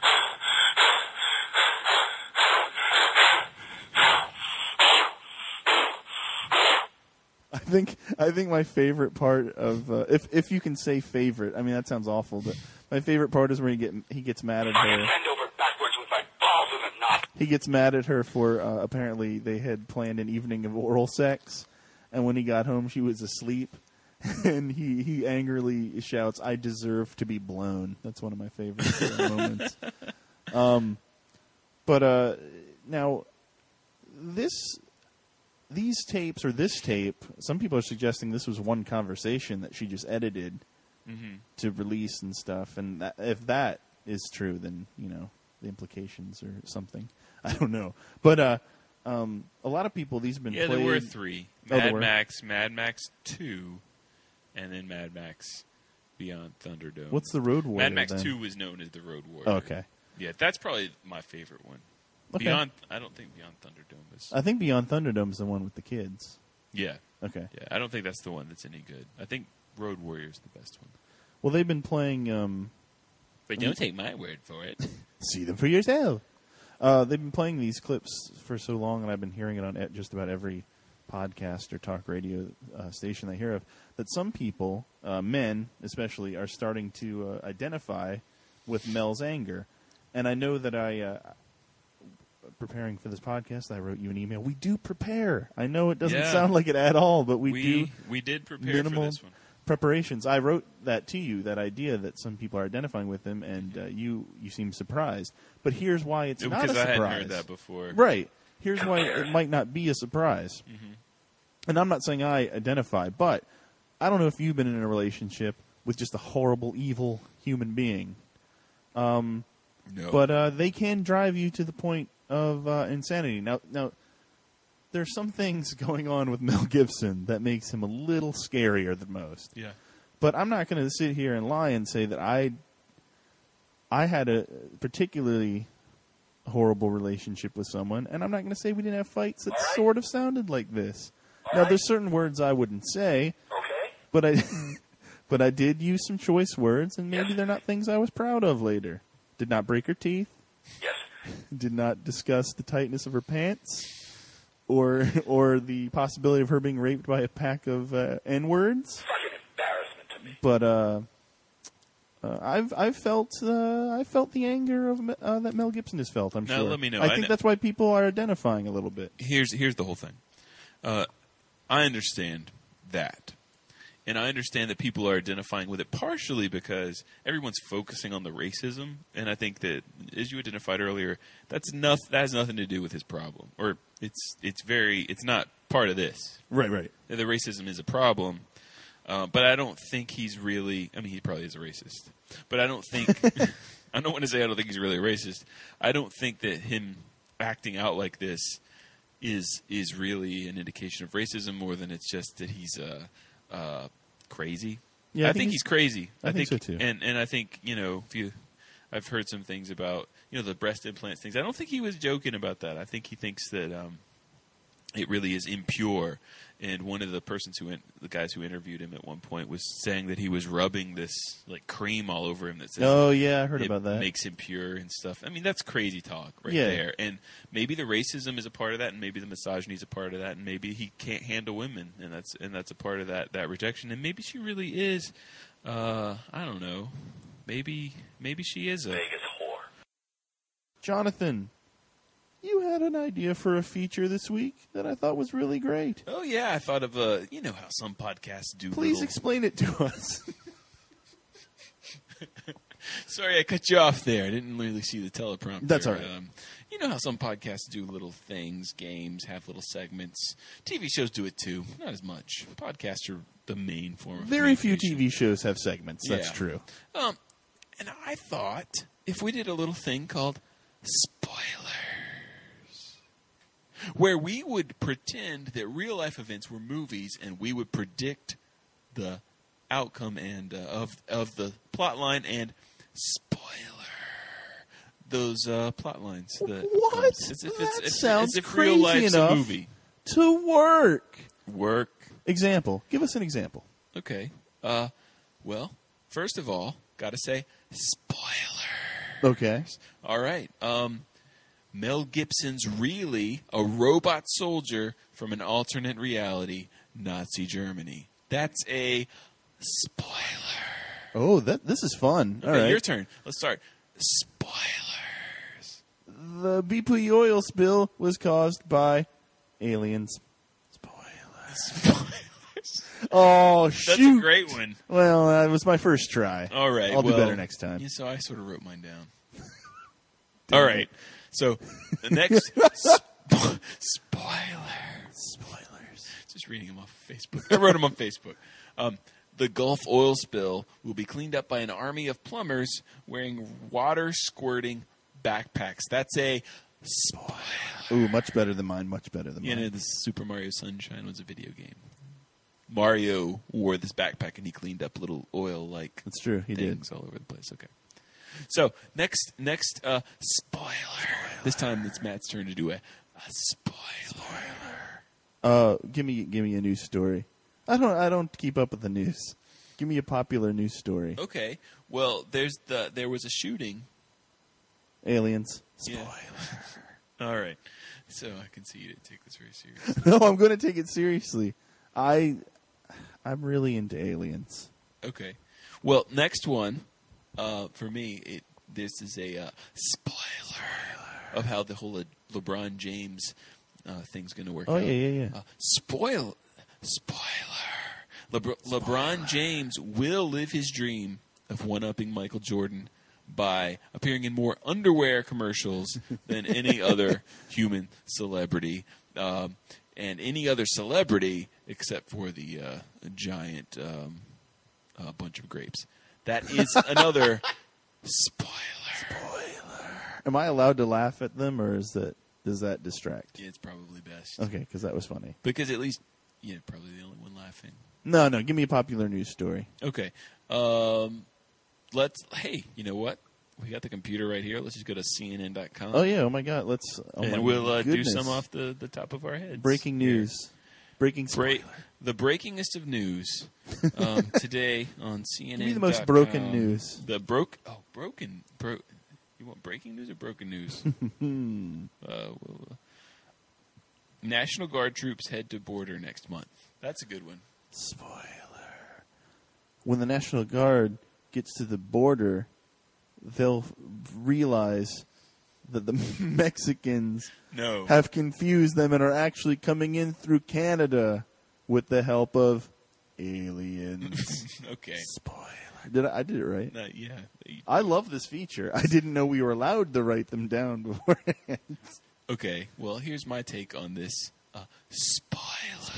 [SPEAKER 4] I think my favorite part of if you can say favorite, I mean that sounds awful, but my favorite part is where he gets mad at her.
[SPEAKER 6] I bend over backwards with my balls in a knot.
[SPEAKER 4] He gets mad at her for apparently they had planned an evening of oral sex, and when he got home she was asleep, and he angrily shouts, "I deserve to be blown." That's one of my favorite moments. But now these tapes, or this tape, some people are suggesting this was one conversation that she just edited to release and stuff. And if that is true, then, the implications or something. I don't know. But a lot of people, these have been played.
[SPEAKER 5] Yeah, there were three. Mad Max 2, and then Mad Max Beyond Thunderdome.
[SPEAKER 4] What's the Road Warrior?
[SPEAKER 5] Mad Max
[SPEAKER 4] then?
[SPEAKER 5] 2 was known as the Road Warrior.
[SPEAKER 4] Oh, okay.
[SPEAKER 5] Yeah, that's probably my favorite one.
[SPEAKER 4] Okay.
[SPEAKER 5] I don't think Beyond Thunderdome is.
[SPEAKER 4] I think Beyond Thunderdome is the one with the kids.
[SPEAKER 5] Yeah.
[SPEAKER 4] Okay.
[SPEAKER 5] Yeah, I don't think that's the one that's any good. I think Road Warrior is the best one.
[SPEAKER 4] Well, they've been playing.
[SPEAKER 5] But don't take my word for it.
[SPEAKER 4] See them for yourself. They've been playing these clips for so long, and I've been hearing it on just about every podcast or talk radio station I hear of, that some people, men especially, are starting to identify with Mel's anger. And I know that preparing for this podcast, I wrote you an email. We do prepare. I know it doesn't sound like it at all, but we
[SPEAKER 5] did prepare
[SPEAKER 4] minimal
[SPEAKER 5] for this one.
[SPEAKER 4] Preparations. I wrote that to you, that idea that some people are identifying with him, and you seem surprised. But here's why it's not a surprise.
[SPEAKER 5] Because I hadn't heard that before.
[SPEAKER 4] Right. Here's why it might not be a surprise. Mm-hmm. And I'm not saying I identify, but I don't know if you've been in a relationship with just a horrible, evil human being.
[SPEAKER 5] No.
[SPEAKER 4] But they can drive you to the point of insanity. Now, there's some things going on with Mel Gibson that makes him a little scarier than most.
[SPEAKER 5] Yeah.
[SPEAKER 4] But I'm not going to sit here and lie and say that I had a particularly horrible relationship with someone, and I'm not going to say we didn't have fights that sort of sounded like this. Now, there's certain words I wouldn't say, but I did use some choice words, and maybe they're not things I was proud of later. Did not break her teeth.
[SPEAKER 6] Yes.
[SPEAKER 4] Did not discuss the tightness of her pants, or the possibility of her being raped by a pack of N-words.
[SPEAKER 6] Fucking embarrassment to me.
[SPEAKER 4] But I've felt the anger of that Mel Gibson has felt. I'm
[SPEAKER 5] now,
[SPEAKER 4] sure.
[SPEAKER 5] Let me know.
[SPEAKER 4] I think that's why people are identifying a little bit.
[SPEAKER 5] Here's the whole thing. I understand that. And I understand that people are identifying with it partially because everyone's focusing on the racism. And I think that, as you identified earlier, that has nothing to do with his problem. Or it's not part of this.
[SPEAKER 4] Right.
[SPEAKER 5] The racism is a problem. But I don't think he's really, I mean, he probably is a racist. But I don't think, I don't want to say I don't think he's really a racist. I don't think that him acting out like this is really an indication of racism more than it's just that he's crazy. Yeah, I think he's crazy.
[SPEAKER 4] I think so too.
[SPEAKER 5] And I think, I've heard some things about, the breast implants things. I don't think he was joking about that. I think he thinks that it really is impure. And one of the guys who interviewed him at one point was saying that he was rubbing this like cream all over him that says,
[SPEAKER 4] "Oh yeah, I heard about that."
[SPEAKER 5] Makes him pure and stuff. I mean, that's crazy talk there. And maybe the racism is a part of that, and maybe the misogyny is a part of that, and maybe he can't handle women, and that's a part of that rejection. And maybe she really is. I don't know. Maybe she is a
[SPEAKER 6] Vegas whore.
[SPEAKER 4] Jonathan, you had an idea for a feature this week that I thought was really great.
[SPEAKER 5] Oh, yeah. I thought of, how some podcasts do.
[SPEAKER 4] Please explain it to us.
[SPEAKER 5] Sorry, I cut you off there. I didn't really see the teleprompter.
[SPEAKER 4] That's all right.
[SPEAKER 5] You know how some podcasts do little things, games, have little segments. TV shows do it too. Not as much. Podcasts are the main form of
[SPEAKER 4] Very few TV shows have segments. That's true.
[SPEAKER 5] And I thought if we did a little thing called Spoilers, where we would pretend that real-life events were movies and we would predict the outcome and of the plot line and spoiler those plot lines.
[SPEAKER 4] What?
[SPEAKER 5] That
[SPEAKER 4] sounds
[SPEAKER 5] real life's
[SPEAKER 4] enough
[SPEAKER 5] a movie.
[SPEAKER 4] To work.
[SPEAKER 5] Example.
[SPEAKER 4] Give us an example.
[SPEAKER 5] Okay. Well, first of all, got to say spoiler.
[SPEAKER 4] Okay.
[SPEAKER 5] All right. Mel Gibson's really a robot soldier from an alternate reality, Nazi Germany. That's a spoiler.
[SPEAKER 4] Oh, this is fun.
[SPEAKER 5] Okay,
[SPEAKER 4] all right.
[SPEAKER 5] Your turn. Let's start. Spoilers.
[SPEAKER 4] The BP oil spill was caused by aliens. Spoilers. Oh, shoot.
[SPEAKER 5] That's a great one.
[SPEAKER 4] Well, that was my first try.
[SPEAKER 5] All right.
[SPEAKER 4] I'll do better next time.
[SPEAKER 5] Yeah, so I sort of wrote mine down. All right. So the next spoilers. Just reading them off of Facebook. I wrote them on Facebook. The Gulf oil spill will be cleaned up by an army of plumbers wearing water-squirting backpacks. That's a spoiler.
[SPEAKER 4] Ooh, much better than mine. Much better than mine.
[SPEAKER 5] The Super Mario Sunshine was a video game. Mario wore this backpack and he cleaned up little oil-like
[SPEAKER 4] That's true. He
[SPEAKER 5] things
[SPEAKER 4] did.
[SPEAKER 5] all over the place. Okay. So next, spoiler. This time it's Matt's turn to do a spoiler.
[SPEAKER 4] Give me a news story. I don't keep up with the news. Give me a popular news story.
[SPEAKER 5] Okay. Well, there was a shooting.
[SPEAKER 4] Aliens.
[SPEAKER 5] Spoiler. Yeah. All right. So I can see you didn't take this very seriously.
[SPEAKER 4] No, I'm going to take it seriously. I'm really into aliens.
[SPEAKER 5] Okay. Well, next one for me, this is a spoiler of how the whole LeBron James thing's going to work out.
[SPEAKER 4] Oh, yeah.
[SPEAKER 5] Spoiler. LeBron James will live his dream of one-upping Michael Jordan by appearing in more underwear commercials than any other human celebrity. And any other celebrity except for the giant bunch of grapes. That is another spoiler.
[SPEAKER 4] Am I allowed to laugh at them, or does that distract?
[SPEAKER 5] Yeah, it's probably best.
[SPEAKER 4] Okay, because that was funny.
[SPEAKER 5] Because at least, probably the only one laughing.
[SPEAKER 4] No. Give me a popular news story.
[SPEAKER 5] Okay. Hey, you know what? We got the computer right here. Let's just go to CNN.com.
[SPEAKER 4] Oh, yeah. Oh, my God. We'll
[SPEAKER 5] do some off the top of our heads.
[SPEAKER 4] Breaking news. Breaking spoiler.
[SPEAKER 5] The breakingest of news today on CNN.
[SPEAKER 4] Give me the most broken news.
[SPEAKER 5] Broken. You want breaking news or broken news? National Guard troops head to border next month. That's a good one.
[SPEAKER 4] Spoiler. When the National Guard gets to the border, they'll realize that the Mexicans have confused them and are actually coming in through Canada with the help of aliens.
[SPEAKER 5] Okay.
[SPEAKER 4] Spoiler. I did it right?
[SPEAKER 5] Yeah.
[SPEAKER 4] I love this feature. I didn't know we were allowed to write them down beforehand.
[SPEAKER 5] Okay. Well, here's my take on this. Spoilers.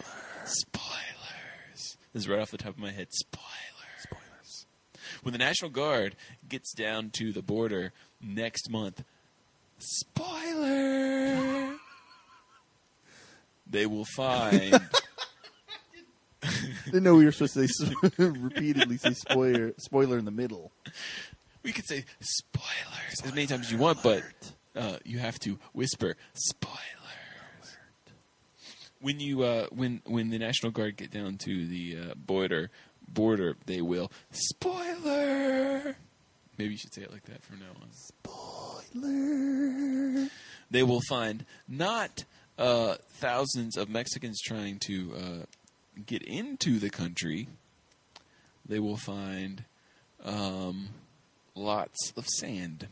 [SPEAKER 5] This is right off the top of my head. Spoilers. When the National Guard gets down to the border next month, spoiler, they will find...
[SPEAKER 4] Didn't know we were supposed to say repeatedly say spoiler in the middle.
[SPEAKER 5] We could say spoilers as many times as you want, but you have to whisper spoilers. When the National Guard get down to the border, they will spoiler. Maybe you should say it like that from now on.
[SPEAKER 4] Spoiler.
[SPEAKER 5] They will find not thousands of Mexicans trying to get into the country. They will find lots of sand.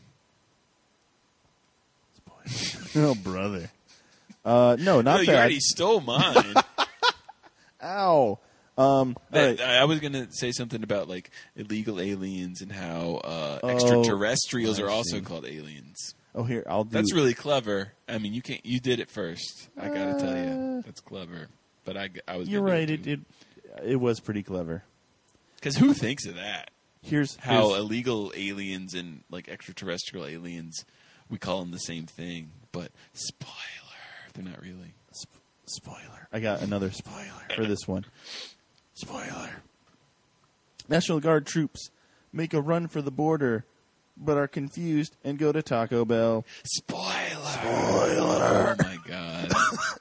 [SPEAKER 4] Spoiler. Oh, brother. No, not that.
[SPEAKER 5] You already stole mine.
[SPEAKER 4] Ow. Right.
[SPEAKER 5] I was going to say something about like illegal aliens and how extraterrestrials are also called aliens.
[SPEAKER 4] Oh, here I'll do.
[SPEAKER 5] That's really clever. I mean, you can't. You did it first. I got to tell you, that's clever. But I was.
[SPEAKER 4] You're right. It was pretty clever.
[SPEAKER 5] Because who thinks of that?
[SPEAKER 4] Here's
[SPEAKER 5] illegal aliens and like extraterrestrial aliens, we call them the same thing, but spoiler, they're not really.
[SPEAKER 4] Spoiler. I got another spoiler for this one. Spoiler. National Guard troops make a run for the border, but are confused and go to Taco Bell.
[SPEAKER 5] Spoiler. Oh, my God.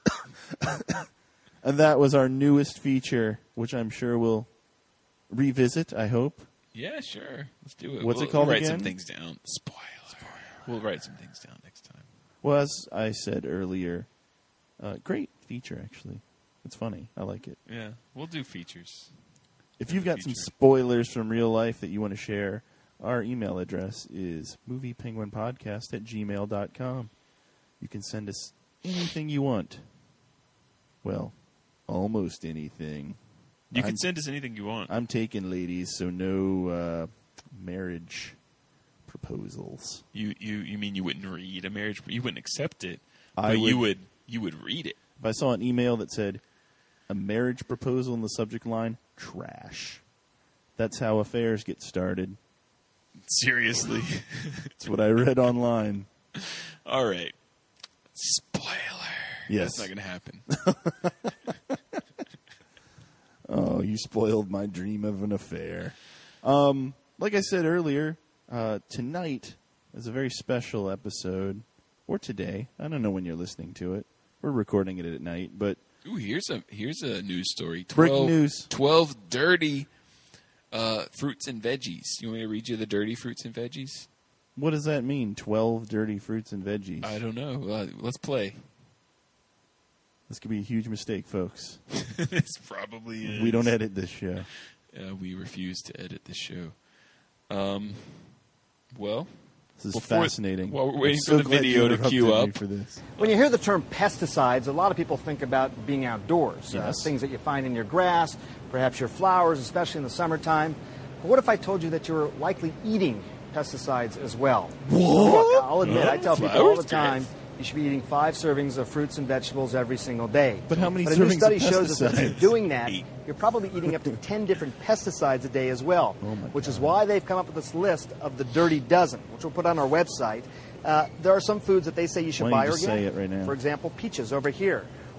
[SPEAKER 4] And that was our newest feature, which I'm sure we'll revisit, I hope.
[SPEAKER 5] Yeah, sure. Let's do it.
[SPEAKER 4] What's it called again?
[SPEAKER 5] We'll write some things down. Spoiler. We'll write some things down next time.
[SPEAKER 4] Well, as I said earlier, great feature, actually. It's funny. I like it.
[SPEAKER 5] Yeah, we'll do features.
[SPEAKER 4] If you've got some spoilers from real life that you want to share, our email address is moviepenguinpodcast@gmail.com. You can send us anything you want. Well, almost anything.
[SPEAKER 5] You can send us anything you want.
[SPEAKER 4] I'm taking ladies, so no marriage proposals.
[SPEAKER 5] You mean you wouldn't read a marriage? You wouldn't accept it,
[SPEAKER 4] you
[SPEAKER 5] would read it.
[SPEAKER 4] If I saw an email that said a marriage proposal in the subject line, trash. That's how affairs get started.
[SPEAKER 5] Seriously.
[SPEAKER 4] That's what I read online.
[SPEAKER 5] All right. Spoiler.
[SPEAKER 4] Yes.
[SPEAKER 5] That's not going to happen.
[SPEAKER 4] Oh, you spoiled my dream of an affair. Like I said earlier, tonight is a very special episode. Or today. I don't know when you're listening to it. We're recording it at night, but...
[SPEAKER 5] Ooh, here's a news story.
[SPEAKER 4] Breaking news.
[SPEAKER 5] 12 dirty fruits and veggies. You want me to read you the dirty fruits and veggies?
[SPEAKER 4] What does that mean, 12 dirty fruits and veggies?
[SPEAKER 5] I don't know. Let's play.
[SPEAKER 4] This could be a huge mistake, folks.
[SPEAKER 5] This probably is.
[SPEAKER 4] We don't edit this show.
[SPEAKER 5] We refuse to edit this show. Well...
[SPEAKER 4] This is fascinating.
[SPEAKER 5] While we're waiting for the video to queue up.
[SPEAKER 4] For this.
[SPEAKER 7] When you hear the term pesticides, a lot of people think about being outdoors.
[SPEAKER 4] Yes.
[SPEAKER 7] Things that you find in your grass, perhaps your flowers, especially in the summertime. But what if I told you that you're likely eating pesticides as well?
[SPEAKER 4] What?
[SPEAKER 7] Look, I'll admit, I tell people all the time, you should be eating 5 servings of fruits and vegetables every single day.
[SPEAKER 4] But how many
[SPEAKER 7] servings
[SPEAKER 4] of pesticides?
[SPEAKER 7] A new study shows us that if you're doing that, you're probably eating up to 10 different pesticides a day as well, which is why they've come up with this list of the Dirty Dozen, which we'll put on our website. There are some foods that they say you should buy organic.
[SPEAKER 4] Say it right now?
[SPEAKER 7] For example, peaches over here,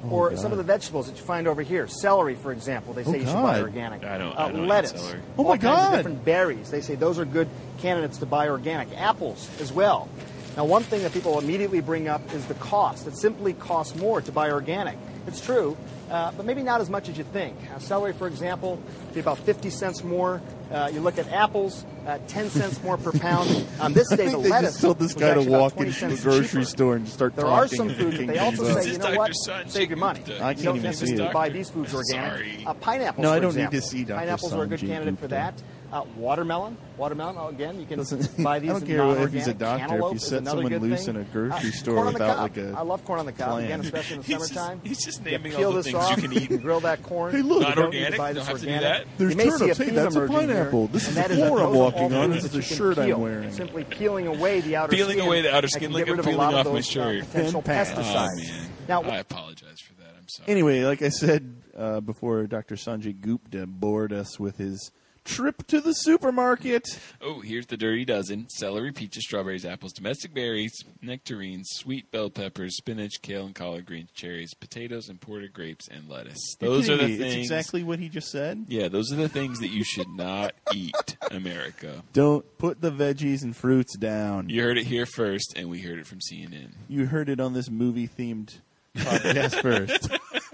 [SPEAKER 7] Or some of the vegetables that you find over here. Celery, for example, they say you should buy organic.
[SPEAKER 5] I don't
[SPEAKER 7] lettuce.
[SPEAKER 5] Eat celery.
[SPEAKER 4] Oh, my God.
[SPEAKER 7] All kinds of different berries. They say those are good candidates to buy organic. Apples as well. Now, one thing that people immediately bring up is the cost. It simply costs more to buy organic. It's true, but maybe not as much as you think. Celery, for example, would be about 50 cents more. You look at apples, 10 cents more per pound. On this day, the lettuce
[SPEAKER 4] just told this guy to walk into the grocery store and start
[SPEAKER 7] there
[SPEAKER 4] talking.
[SPEAKER 7] There are some foods that they also say, you know what, save your money.
[SPEAKER 4] I can't even see it.
[SPEAKER 7] Buy these foods organic. Pineapples,
[SPEAKER 4] no,
[SPEAKER 7] for
[SPEAKER 4] I don't
[SPEAKER 7] example.
[SPEAKER 4] need to see Dr.
[SPEAKER 7] Pineapples are a good
[SPEAKER 4] Sanjay
[SPEAKER 7] candidate for
[SPEAKER 4] Gupta.
[SPEAKER 7] that. Watermelon, again, you can buy these.
[SPEAKER 4] I don't care if he's a doctor.
[SPEAKER 7] Cantaloupe
[SPEAKER 4] if you set someone loose in a grocery store
[SPEAKER 7] corn on the
[SPEAKER 4] without
[SPEAKER 7] cob.
[SPEAKER 4] like a
[SPEAKER 7] I love corn on the cob,
[SPEAKER 4] plan.
[SPEAKER 7] again, especially in the summertime.
[SPEAKER 5] He's just naming
[SPEAKER 7] peel
[SPEAKER 5] all the
[SPEAKER 7] this
[SPEAKER 5] things
[SPEAKER 7] off,
[SPEAKER 5] you can eat.
[SPEAKER 7] grill that corn.
[SPEAKER 4] Hey, look,
[SPEAKER 5] Not
[SPEAKER 7] You don't need to
[SPEAKER 5] organic.
[SPEAKER 7] buy
[SPEAKER 5] You
[SPEAKER 7] this
[SPEAKER 5] don't have to do
[SPEAKER 7] organic.
[SPEAKER 5] that.
[SPEAKER 4] There's
[SPEAKER 7] You may see
[SPEAKER 4] turnips.
[SPEAKER 7] a
[SPEAKER 4] Hey,
[SPEAKER 7] theme
[SPEAKER 4] that's a
[SPEAKER 7] emerging here,
[SPEAKER 4] pineapple. This
[SPEAKER 7] and
[SPEAKER 4] is
[SPEAKER 7] that
[SPEAKER 4] the
[SPEAKER 7] is that
[SPEAKER 4] floor I'm
[SPEAKER 7] those are all
[SPEAKER 4] walking on.
[SPEAKER 7] foods
[SPEAKER 4] This is
[SPEAKER 7] that
[SPEAKER 4] a
[SPEAKER 7] you can
[SPEAKER 4] shirt I'm
[SPEAKER 7] peel.
[SPEAKER 4] wearing.
[SPEAKER 7] Simply peeling away the outer
[SPEAKER 5] Peeling
[SPEAKER 7] skin.
[SPEAKER 5] away the outer
[SPEAKER 7] that
[SPEAKER 5] skin
[SPEAKER 7] can
[SPEAKER 5] like
[SPEAKER 7] get
[SPEAKER 5] I'm
[SPEAKER 7] rid of a
[SPEAKER 5] peeling
[SPEAKER 7] lot of
[SPEAKER 5] off my
[SPEAKER 7] those,
[SPEAKER 5] shirt.
[SPEAKER 7] potential pesticides.
[SPEAKER 5] Oh, man.
[SPEAKER 7] Now,
[SPEAKER 5] I apologize for that. I'm sorry.
[SPEAKER 4] Anyway, like I said before, Dr. Sanjay Gupta bored us with his trip to the supermarket.
[SPEAKER 5] Oh, here's the dirty dozen. Celery, peaches, strawberries, apples, domestic berries, nectarines, sweet bell peppers, spinach, kale and collard greens, cherries, potatoes, imported grapes, and lettuce. Those are the things.
[SPEAKER 4] It's exactly what he just said.
[SPEAKER 5] Yeah, those are the things that you should not eat, America.
[SPEAKER 4] Don't put the veggies and fruits down.
[SPEAKER 5] You heard it here first, and we heard it from CNN.
[SPEAKER 4] You heard it on this movie-themed podcast first.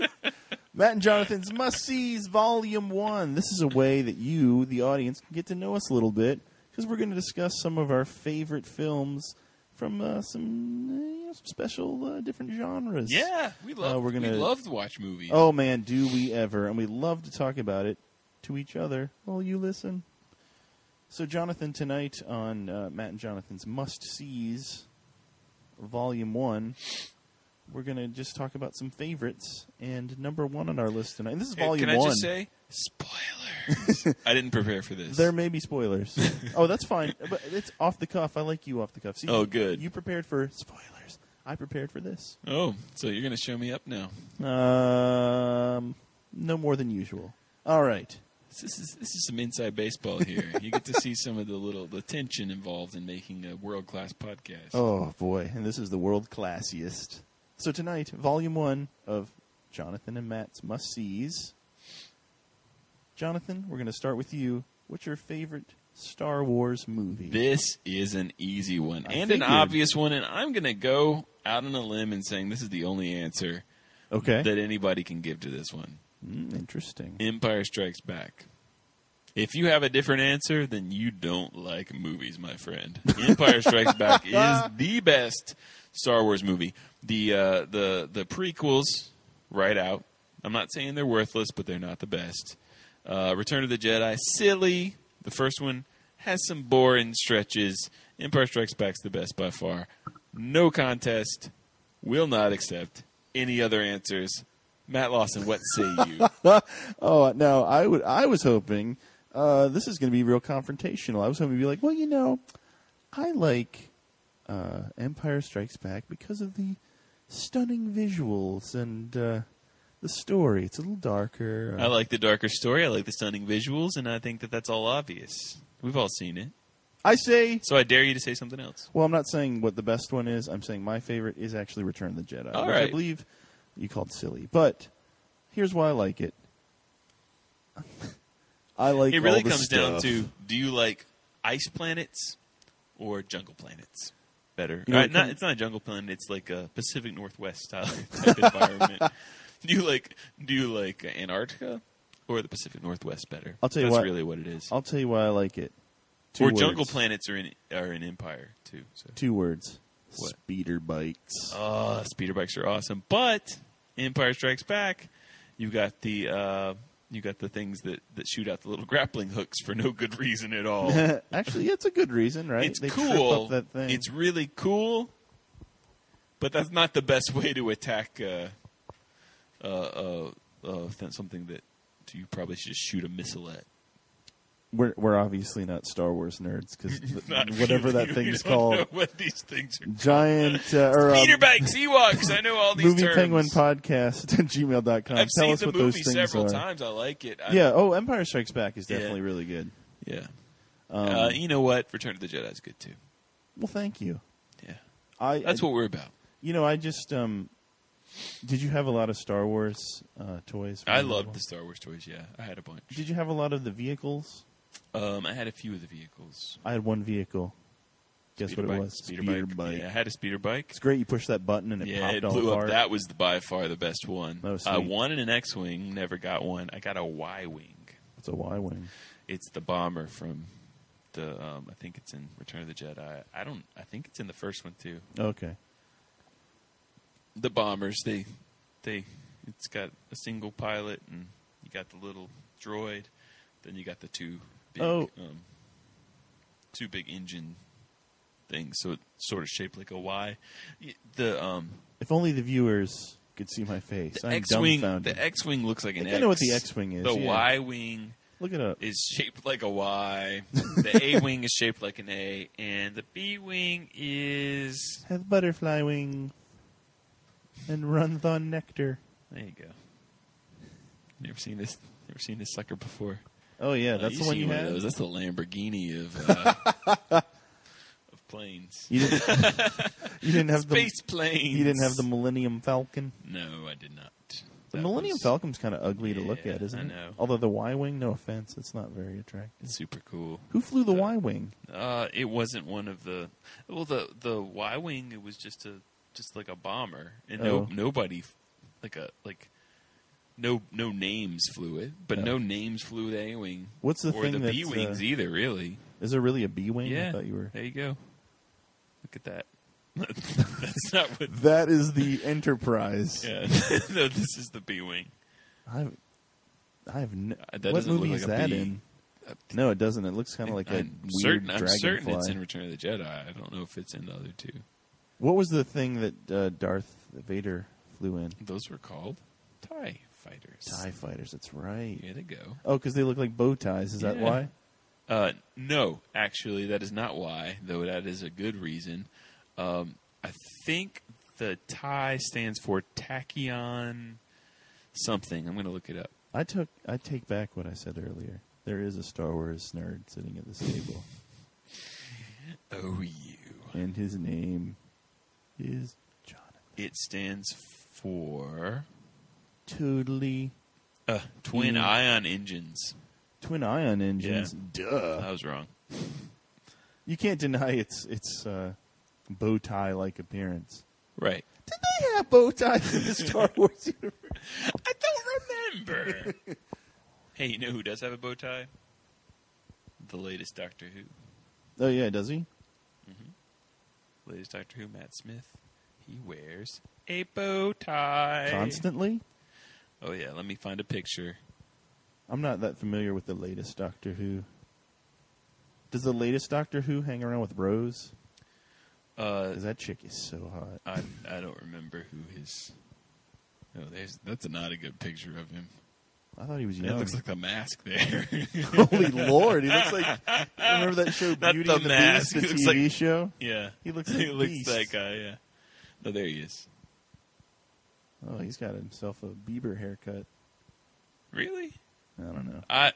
[SPEAKER 4] Matt and Jonathan's Must-Sees Volume 1. This is a way that you, the audience, can get to know us a little bit, because we're going to discuss some of our favorite films from some special different genres.
[SPEAKER 5] Yeah, we love to watch movies.
[SPEAKER 4] Oh, man, do we ever. And we love to talk about it to each other while you listen. So, Jonathan, tonight on Matt and Jonathan's Must-Sees Volume 1... we're going to just talk about some favorites, and number one on our list tonight. And this is volume 1.
[SPEAKER 5] Can I just say, spoilers. I didn't prepare for this.
[SPEAKER 4] There may be spoilers. Oh, that's fine. But it's off the cuff. I like you off the cuff. See,
[SPEAKER 5] oh, good.
[SPEAKER 4] You prepared for spoilers. I prepared for this.
[SPEAKER 5] Oh, so you're going to show me up now.
[SPEAKER 4] No more than usual. All right.
[SPEAKER 5] This is some inside baseball here. You get to see some of the tension involved in making a world-class podcast.
[SPEAKER 4] Oh, boy. And this is the world-classiest. So tonight, Volume 1 of Jonathan and Matt's Must-Sees. Jonathan, we're going to start with you. What's your favorite Star Wars movie?
[SPEAKER 5] This is an easy one and
[SPEAKER 4] figured.
[SPEAKER 5] an obvious one, and I'm going to go out on a limb and saying this is the only answer that anybody can give to this one.
[SPEAKER 4] Interesting.
[SPEAKER 5] Empire Strikes Back. If you have a different answer, then you don't like movies, my friend. Empire Strikes Back is the best Star Wars movie. The prequels, right out. I'm not saying they're worthless, but they're not the best. Return of the Jedi, silly. The first one has some boring stretches. Empire Strikes Back's the best by far. No contest. Will not accept any other answers. Matt Lawson, what say you?
[SPEAKER 4] Oh, no, I was hoping this is going to be real confrontational. I was hoping to be like, well, you know, I like Empire Strikes Back because of the stunning visuals and the story. It's a little darker.
[SPEAKER 5] I like the darker story. I like the stunning visuals, and I think that that's all obvious. We've all seen it.
[SPEAKER 4] I say...
[SPEAKER 5] So I dare you to say something else.
[SPEAKER 4] Well, I'm not saying what the best one is. I'm saying my favorite is actually Return of the Jedi,
[SPEAKER 5] all
[SPEAKER 4] which
[SPEAKER 5] right.
[SPEAKER 4] I believe you called silly. But here's why I like it. I like
[SPEAKER 5] it really
[SPEAKER 4] all the
[SPEAKER 5] comes down
[SPEAKER 4] stuff.
[SPEAKER 5] to, do you like ice planets or jungle planets better?
[SPEAKER 4] You know,
[SPEAKER 5] it's not a jungle planet. It's like a Pacific Northwest style type environment. Do you like Antarctica or the Pacific Northwest better?
[SPEAKER 4] I'll tell you
[SPEAKER 5] That's
[SPEAKER 4] what.
[SPEAKER 5] really what it is.
[SPEAKER 4] I'll tell you why I like it. Two
[SPEAKER 5] or
[SPEAKER 4] words.
[SPEAKER 5] jungle planets are in Empire too. So.
[SPEAKER 4] 2 words.
[SPEAKER 5] What?
[SPEAKER 4] Speeder bikes.
[SPEAKER 5] Oh, speeder bikes are awesome. But Empire Strikes Back, you got the things that shoot out the little grappling hooks for no good reason at all.
[SPEAKER 4] Actually, it's a good reason, right?
[SPEAKER 5] It's
[SPEAKER 4] They trip
[SPEAKER 5] cool.
[SPEAKER 4] up that thing.
[SPEAKER 5] It's really cool, but that's not the best way to attack something that you probably should just shoot a missile at.
[SPEAKER 4] We're obviously not Star Wars nerds because whatever that thing is called.
[SPEAKER 5] Know what these things are
[SPEAKER 4] Giant
[SPEAKER 5] speeder bikes, Ewoks. I know all these
[SPEAKER 4] Movie
[SPEAKER 5] terms.
[SPEAKER 4] Penguin Podcast at gmail.com.
[SPEAKER 5] I've
[SPEAKER 4] Tell
[SPEAKER 5] seen
[SPEAKER 4] us
[SPEAKER 5] the
[SPEAKER 4] what
[SPEAKER 5] movie
[SPEAKER 4] those things
[SPEAKER 5] several
[SPEAKER 4] are.
[SPEAKER 5] times. I like it.
[SPEAKER 4] Yeah. Oh, Empire Strikes Back is definitely really good.
[SPEAKER 5] Yeah. You know what? Return of the Jedi is good too.
[SPEAKER 4] Well, thank you.
[SPEAKER 5] Yeah. That's what we're about.
[SPEAKER 4] You know, I just Did you have a lot of Star Wars toys?
[SPEAKER 5] I loved the Star Wars toys, yeah. I had a bunch.
[SPEAKER 4] Did you have a lot of the vehicles?
[SPEAKER 5] I had a few of the vehicles.
[SPEAKER 4] I had one vehicle. Guess
[SPEAKER 5] Speeder
[SPEAKER 4] what
[SPEAKER 5] bike.
[SPEAKER 4] it was?
[SPEAKER 5] Speeder bike. Yeah, I had a speeder bike.
[SPEAKER 4] It's great. You push that button and it popped
[SPEAKER 5] it
[SPEAKER 4] all
[SPEAKER 5] blew
[SPEAKER 4] apart.
[SPEAKER 5] up. That was by far the best one.
[SPEAKER 4] Oh,
[SPEAKER 5] I wanted an X-Wing, never got one. I got a Y-Wing.
[SPEAKER 4] What's a Y-Wing?
[SPEAKER 5] It's the bomber from the, I think it's in Return of the Jedi. I think it's in the first one too.
[SPEAKER 4] Okay.
[SPEAKER 5] The bombers, it's got a single pilot, and you got the little droid. Then you got the two big engine things, so it's sort of shaped like a Y.
[SPEAKER 4] If only the viewers could see my face. I'm dumbfounded.
[SPEAKER 5] The X-Wing looks like an X.
[SPEAKER 4] I know what the X-Wing is.
[SPEAKER 5] The Y-Wing
[SPEAKER 4] look it up.
[SPEAKER 5] is shaped like a Y. The A-Wing is shaped like an A, and the B-Wing is
[SPEAKER 4] has butterfly wing and runs on nectar.
[SPEAKER 5] There you go. Never seen this sucker before.
[SPEAKER 4] Oh yeah, that's the one you had.
[SPEAKER 5] That's the Lamborghini of planes.
[SPEAKER 4] You didn't have
[SPEAKER 5] space planes.
[SPEAKER 4] You didn't have the Millennium Falcon.
[SPEAKER 5] No, I did not.
[SPEAKER 4] The Millennium Falcon's kind of ugly to look at, isn't it?
[SPEAKER 5] I know.
[SPEAKER 4] Although the Y-Wing, no offense, it's not very attractive.
[SPEAKER 5] It's super cool.
[SPEAKER 4] Who flew the Y-Wing?
[SPEAKER 5] It wasn't one of the. Well, the Y-Wing, it was just like a bomber, and nobody no names flew it, but no names flew the A-Wing.
[SPEAKER 4] What's the
[SPEAKER 5] or
[SPEAKER 4] thing
[SPEAKER 5] the B-Wings either? Really?
[SPEAKER 4] Is there really a B-Wing?
[SPEAKER 5] Yeah.
[SPEAKER 4] I thought you were.
[SPEAKER 5] There you go. Look at that. That's not what.
[SPEAKER 4] That is the Enterprise.
[SPEAKER 5] Yeah. No, this is the B-Wing.
[SPEAKER 4] What
[SPEAKER 5] doesn't
[SPEAKER 4] movie
[SPEAKER 5] look
[SPEAKER 4] is
[SPEAKER 5] like
[SPEAKER 4] that
[SPEAKER 5] a B.
[SPEAKER 4] in? No, it doesn't. It looks kind of like a weird dragonfly.
[SPEAKER 5] I'm certain it's in Return of the Jedi. I don't know if it's in the other two.
[SPEAKER 4] What was the thing that Darth Vader flew in?
[SPEAKER 5] Those were called TIE fighters.
[SPEAKER 4] TIE fighters, that's right.
[SPEAKER 5] Here they go.
[SPEAKER 4] Oh, because they look like bow ties. Is that why?
[SPEAKER 5] No, actually, that is not why, though that is a good reason. I think the TIE stands for Tachyon something. I'm going to look it up.
[SPEAKER 4] I take back what I said earlier. There is a Star Wars nerd sitting at this table.
[SPEAKER 5] Oh, you.
[SPEAKER 4] And his name is Jonathan.
[SPEAKER 5] It stands for...
[SPEAKER 4] Totally...
[SPEAKER 5] Twin ion engines.
[SPEAKER 4] Twin ion engines?
[SPEAKER 5] Yeah.
[SPEAKER 4] Duh.
[SPEAKER 5] I was wrong.
[SPEAKER 4] You can't deny its bow tie-like appearance.
[SPEAKER 5] Right.
[SPEAKER 4] Did they have bow ties in the Star Wars universe?
[SPEAKER 5] I don't remember. Hey, you know who does have a bow tie? The latest Doctor Who.
[SPEAKER 4] Oh, yeah, does he?
[SPEAKER 5] Mm-hmm. Latest Doctor Who, Matt Smith. He wears a bow tie.
[SPEAKER 4] Constantly?
[SPEAKER 5] Oh, yeah. Let me find a picture.
[SPEAKER 4] I'm not that familiar with the latest Doctor Who. Does the latest Doctor Who hang around with Rose? Because that chick is so hot.
[SPEAKER 5] I don't remember who his... Oh, that's not a good picture of him.
[SPEAKER 4] I thought he was young.
[SPEAKER 5] It looks like The Mask there.
[SPEAKER 4] Holy Lord. He looks like... Remember that show, Beauty and the Beast, the TV show?
[SPEAKER 5] Yeah.
[SPEAKER 4] He looks like
[SPEAKER 5] that guy, yeah. Oh, there he is.
[SPEAKER 4] Oh, he's got himself a Bieber haircut.
[SPEAKER 5] Really?
[SPEAKER 4] I don't know.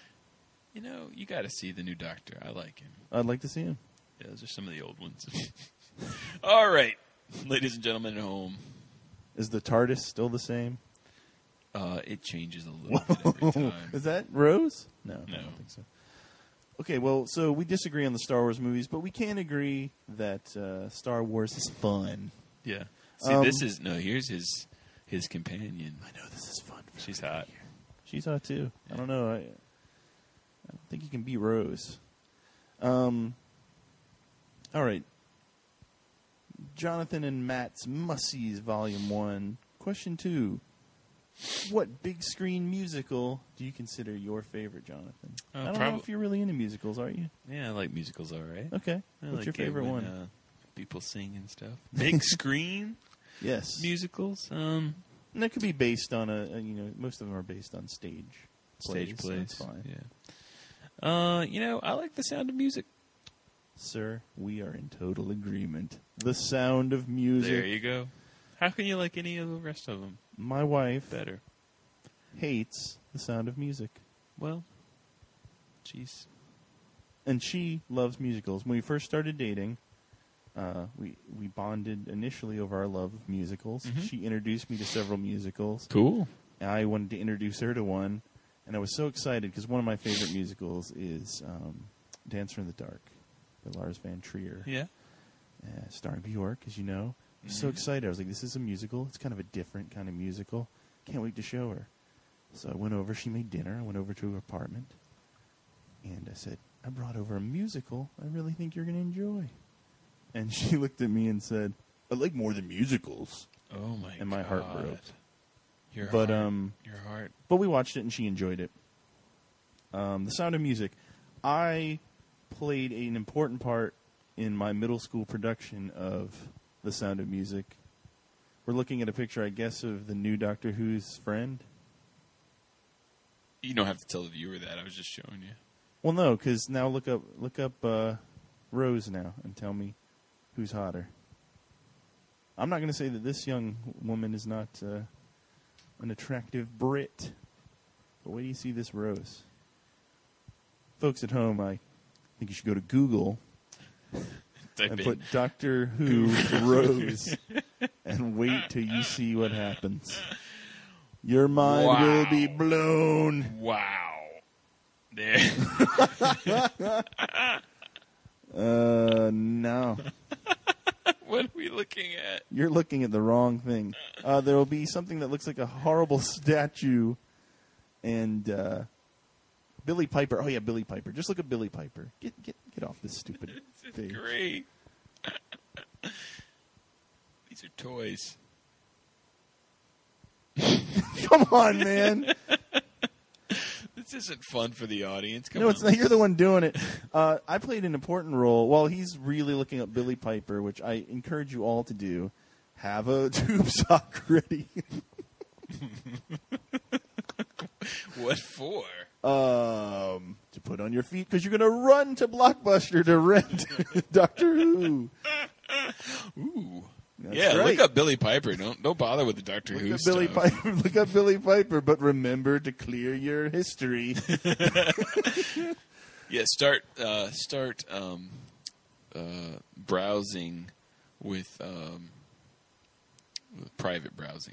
[SPEAKER 5] You got to see the new Doctor. I like him.
[SPEAKER 4] I'd like to see him.
[SPEAKER 5] Yeah, those are some of the old ones. All right, ladies and gentlemen at home.
[SPEAKER 4] Is the TARDIS still the same?
[SPEAKER 5] It changes a little bit every time.
[SPEAKER 4] Is that Rose? No,
[SPEAKER 5] No.
[SPEAKER 4] I don't think so. Okay, well, so we disagree on the Star Wars movies, but we can agree that Star Wars is fun.
[SPEAKER 5] Yeah. See, here's his companion.
[SPEAKER 4] I know, this is fun.
[SPEAKER 5] She's hot.
[SPEAKER 4] She's hot, too. Yeah. I don't know. I don't think you can beat Rose. All right. Jonathan and Matt's Mussies, Volume 1. Question 2. What big screen musical do you consider your favorite, Jonathan? I don't know if you're really into musicals, are you?
[SPEAKER 5] Yeah, I like musicals, all right.
[SPEAKER 4] Okay. What's your favorite one?
[SPEAKER 5] People sing and stuff. Big screen?
[SPEAKER 4] Yes.
[SPEAKER 5] Musicals?
[SPEAKER 4] And that could be based on most of them are based on stage plays.
[SPEAKER 5] Stage plays.
[SPEAKER 4] So that's fine.
[SPEAKER 5] Yeah. I like The Sound of Music.
[SPEAKER 4] Sir, we are in total agreement. The Sound of Music.
[SPEAKER 5] There you go. How can you like any of the rest of them?
[SPEAKER 4] My wife
[SPEAKER 5] better
[SPEAKER 4] hates The Sound of Music.
[SPEAKER 5] Well, jeez.
[SPEAKER 4] And she loves musicals. When we first started dating, we bonded initially over our love of musicals. Mm-hmm. She introduced me to several musicals.
[SPEAKER 5] Cool.
[SPEAKER 4] I wanted to introduce her to one, and I was so excited because one of my favorite musicals is Dancer in the Dark by Lars Van Trier.
[SPEAKER 5] Yeah.
[SPEAKER 4] Starring Bjork, as you know. I was so excited. I was like, this is a musical. It's kind of a different kind of musical. Can't wait to show her. So I went over. She made dinner. I went over to her apartment. And I said, I brought over a musical I really think you're going to enjoy. And she looked at me and said, I like more than musicals.
[SPEAKER 5] Oh, my God.
[SPEAKER 4] And my heart broke.
[SPEAKER 5] Your heart.
[SPEAKER 4] But we watched it, and she enjoyed it. The Sound of Music. I played an important part in my middle school production of The Sound of Music. We're looking at a picture, I guess, of the new Doctor Who's friend.
[SPEAKER 5] You don't have to tell the viewer that. I was just showing you.
[SPEAKER 4] Well, no, because now look up Rose now and tell me who's hotter. I'm not going to say that this young woman is not an attractive Brit, but wait till you see this Rose. Folks at home, I think you should go to Google and put Doctor Who Rose and wait till you see what happens. Your mind will be blown.
[SPEAKER 5] Wow. There.
[SPEAKER 4] No.
[SPEAKER 5] What are we looking at?
[SPEAKER 4] You're looking at the wrong thing. There will be something that looks like a horrible statue and Billy Piper. Oh, yeah, Billy Piper. Just look at Billy Piper. Get off this stupid thing.
[SPEAKER 5] Great. These are toys.
[SPEAKER 4] Come on, man.
[SPEAKER 5] This isn't fun for the audience.
[SPEAKER 4] No, it's not. You're the one doing it. I played an important role. While he's really looking up Billy Piper, which I encourage you all to do, have a tube sock ready.
[SPEAKER 5] What for?
[SPEAKER 4] To put on your feet because you're going to run to Blockbuster to rent Doctor Who.
[SPEAKER 5] Ooh.
[SPEAKER 4] That's
[SPEAKER 5] yeah,
[SPEAKER 4] right.
[SPEAKER 5] Look up Billy Piper. Don't bother with the Doctor Who stuff.
[SPEAKER 4] Look up Billy Piper, but remember to clear your history.
[SPEAKER 5] Yeah, start browsing with private browsing.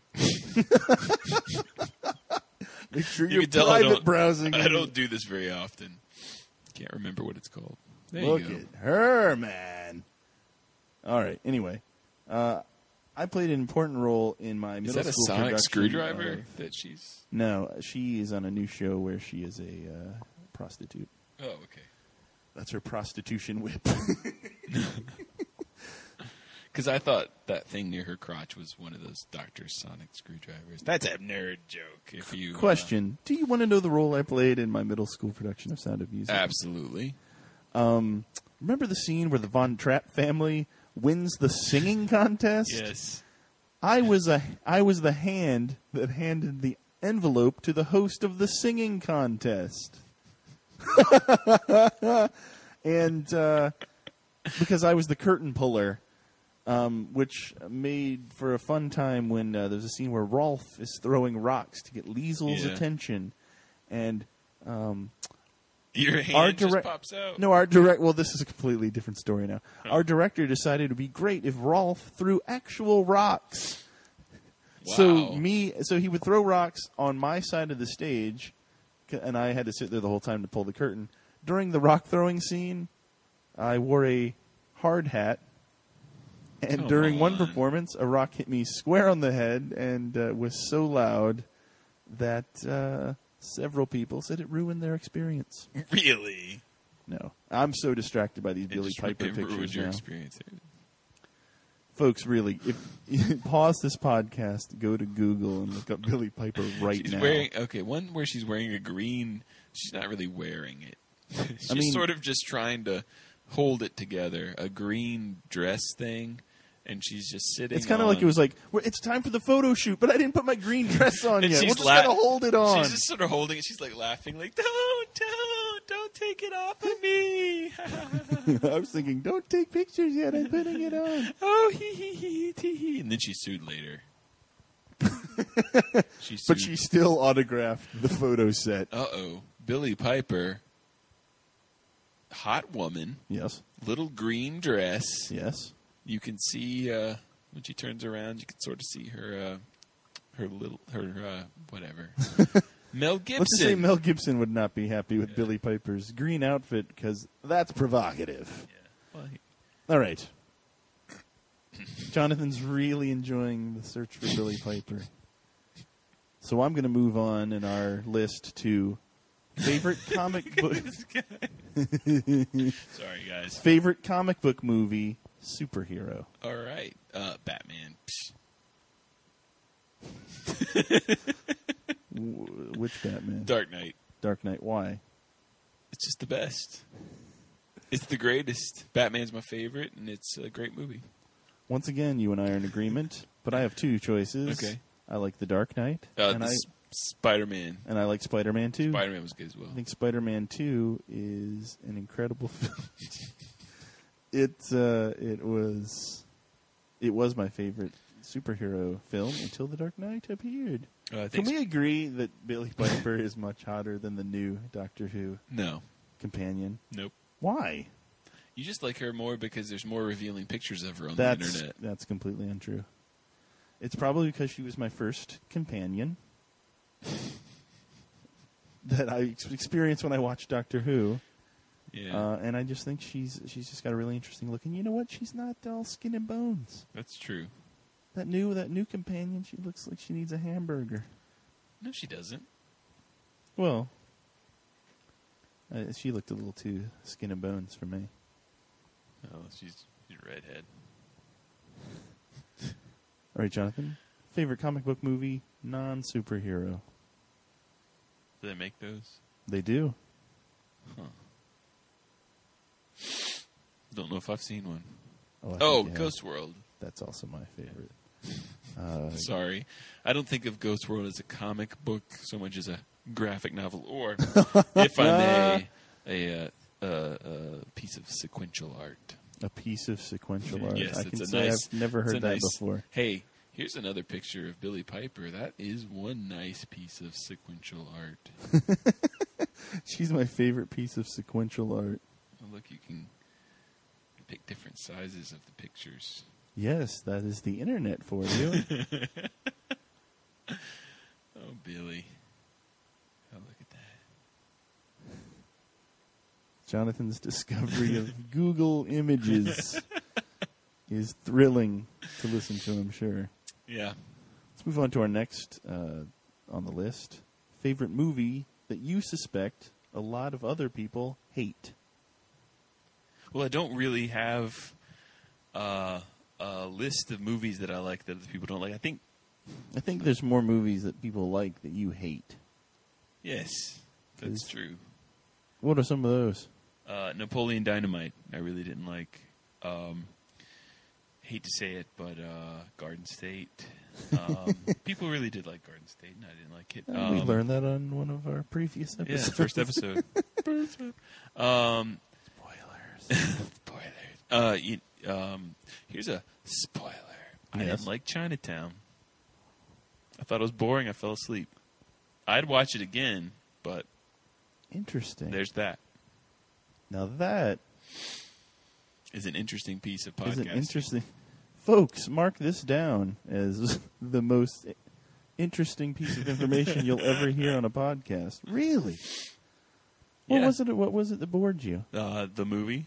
[SPEAKER 4] Make sure you're private browsing.
[SPEAKER 5] I don't do this very often. Can't remember what it's called. There
[SPEAKER 4] Look
[SPEAKER 5] you go.
[SPEAKER 4] at her, man. All right. Anyway, I played an important role in my middle school production.
[SPEAKER 5] Is that a sonic screwdriver that she's?
[SPEAKER 4] No, she is on a new show where she is a prostitute.
[SPEAKER 5] Oh, okay.
[SPEAKER 4] That's her prostitution whip.
[SPEAKER 5] Because I thought that thing near her crotch was one of those Dr. Sonic screwdrivers. That's a nerd joke. If you
[SPEAKER 4] Question: do you want to know the role I played in my middle school production of Sound of Music?
[SPEAKER 5] Absolutely.
[SPEAKER 4] Remember the scene where the Von Trapp family wins the singing contest?
[SPEAKER 5] Yes.
[SPEAKER 4] I was the hand that handed the envelope to the host of the singing contest. And because I was the curtain puller, which made for a fun time when there's a scene where Rolf is throwing rocks to get Liesel's attention. And
[SPEAKER 5] your hand just pops out.
[SPEAKER 4] No, well, this is a completely different story now. Our director decided it would be great if Rolf threw actual rocks.
[SPEAKER 5] Wow.
[SPEAKER 4] So he would throw rocks on my side of the stage, and I had to sit there the whole time to pull the curtain. During the rock throwing scene, I wore a hard hat, and during one performance, a rock hit me square on the head and was so loud that several people said it ruined their experience.
[SPEAKER 5] Really?
[SPEAKER 4] No. I'm so distracted by these Billy Piper pictures
[SPEAKER 5] ruined your
[SPEAKER 4] now.
[SPEAKER 5] experience.
[SPEAKER 4] Folks, really, if you pause this podcast, go to Google and look up Billy Piper right now.
[SPEAKER 5] One where she's wearing a green, she's not really wearing it. She's sort of just trying to hold it together, a green dress thing, and she's just sitting.
[SPEAKER 4] It's kind of like it was like, it's time for the photo shoot, but I didn't put my green dress on yet. We're just going to hold it on.
[SPEAKER 5] She's just sort of holding it. She's like laughing, like, don't take it off of me.
[SPEAKER 4] I was thinking, don't take pictures yet. I'm putting it on.
[SPEAKER 5] Oh, he. And then she's sued later.
[SPEAKER 4] But she still autographed the photo set.
[SPEAKER 5] Uh-oh. Billy Piper. Hot woman.
[SPEAKER 4] Yes.
[SPEAKER 5] Little green dress.
[SPEAKER 4] Yes.
[SPEAKER 5] You can see when she turns around, you can sort of see her whatever. Mel Gibson.
[SPEAKER 4] Let's just say Mel Gibson would not be happy with Billy Piper's green outfit because that's provocative.
[SPEAKER 5] Yeah. Well,
[SPEAKER 4] all right. Jonathan's really enjoying the search for Billy Piper. So I'm going to move on in our list to favorite comic book.
[SPEAKER 5] Sorry, guys.
[SPEAKER 4] Favorite comic book movie superhero.
[SPEAKER 5] All right, Batman.
[SPEAKER 4] Which Batman?
[SPEAKER 5] Dark Knight.
[SPEAKER 4] Dark Knight. Why?
[SPEAKER 5] It's just the best. It's the greatest. Batman's my favorite, and it's a great movie.
[SPEAKER 4] Once again, you and I are in agreement, but I have two choices.
[SPEAKER 5] Okay.
[SPEAKER 4] I like The Dark Knight.
[SPEAKER 5] Spider-Man.
[SPEAKER 4] And I like Spider-Man 2.
[SPEAKER 5] Spider-Man was good as well.
[SPEAKER 4] I think Spider-Man 2 is an incredible film. It was my favorite superhero film until The Dark Knight appeared. Can we agree that Billy Piper is much hotter than the new Doctor Who companion?
[SPEAKER 5] Nope.
[SPEAKER 4] Why?
[SPEAKER 5] You just like her more because there's more revealing pictures of her on the internet.
[SPEAKER 4] That's completely untrue. It's probably because she was my first companion that I experienced when I watched Doctor Who.
[SPEAKER 5] Yeah.
[SPEAKER 4] And I just think she's just got a really interesting look. And you know what? She's not all skin and bones.
[SPEAKER 5] That's true.
[SPEAKER 4] That new companion, she looks like she needs a hamburger.
[SPEAKER 5] No, she doesn't.
[SPEAKER 4] Well, she looked a little too skin and bones for me.
[SPEAKER 5] Oh, she's a redhead.
[SPEAKER 4] All right, Jonathan. Favorite comic book movie, non-superhero?
[SPEAKER 5] Do they make those?
[SPEAKER 4] They do.
[SPEAKER 5] Huh. Don't know if I've seen one.
[SPEAKER 4] Oh,
[SPEAKER 5] Ghost World.
[SPEAKER 4] That's also my favorite.
[SPEAKER 5] Sorry. I don't think of Ghost World as a comic book so much as a graphic novel, or, if I may, a piece of sequential art.
[SPEAKER 4] A piece of sequential art.
[SPEAKER 5] Yes,
[SPEAKER 4] I can say I've never heard that before.
[SPEAKER 5] Hey, here's another picture of Billy Piper. That is one nice piece of sequential art.
[SPEAKER 4] She's my favorite piece of sequential art.
[SPEAKER 5] Oh, look, you can pick different sizes of the pictures.
[SPEAKER 4] Yes, that is the internet for you.
[SPEAKER 5] Oh, Billy. Oh, look at that.
[SPEAKER 4] Jonathan's discovery of Google Images is thrilling to listen to, I'm sure.
[SPEAKER 5] Yeah.
[SPEAKER 4] Let's move on to our next on the list. Favorite movie that you suspect a lot of other people hate.
[SPEAKER 5] Well, I don't really have a list of movies that I like that other people don't like. I think
[SPEAKER 4] there's more movies that people like that you hate.
[SPEAKER 5] Yes, that's true.
[SPEAKER 4] What are some of those?
[SPEAKER 5] Napoleon Dynamite, I really didn't like. Hate to say it, but Garden State. People really did like Garden State, and I didn't like it.
[SPEAKER 4] We learned that on one of our previous episodes.
[SPEAKER 5] Yeah, first episode. Spoilers. Here's a spoiler. I didn't like Chinatown. I thought it was boring. I fell asleep. I'd watch it again, but
[SPEAKER 4] interesting.
[SPEAKER 5] There's that.
[SPEAKER 4] Now that
[SPEAKER 5] is an interesting piece of podcasting.
[SPEAKER 4] Is an interesting, folks. Mark this down as the most interesting piece of information you'll ever hear on a podcast. Really? What was it? What was it that bored you?
[SPEAKER 5] The movie.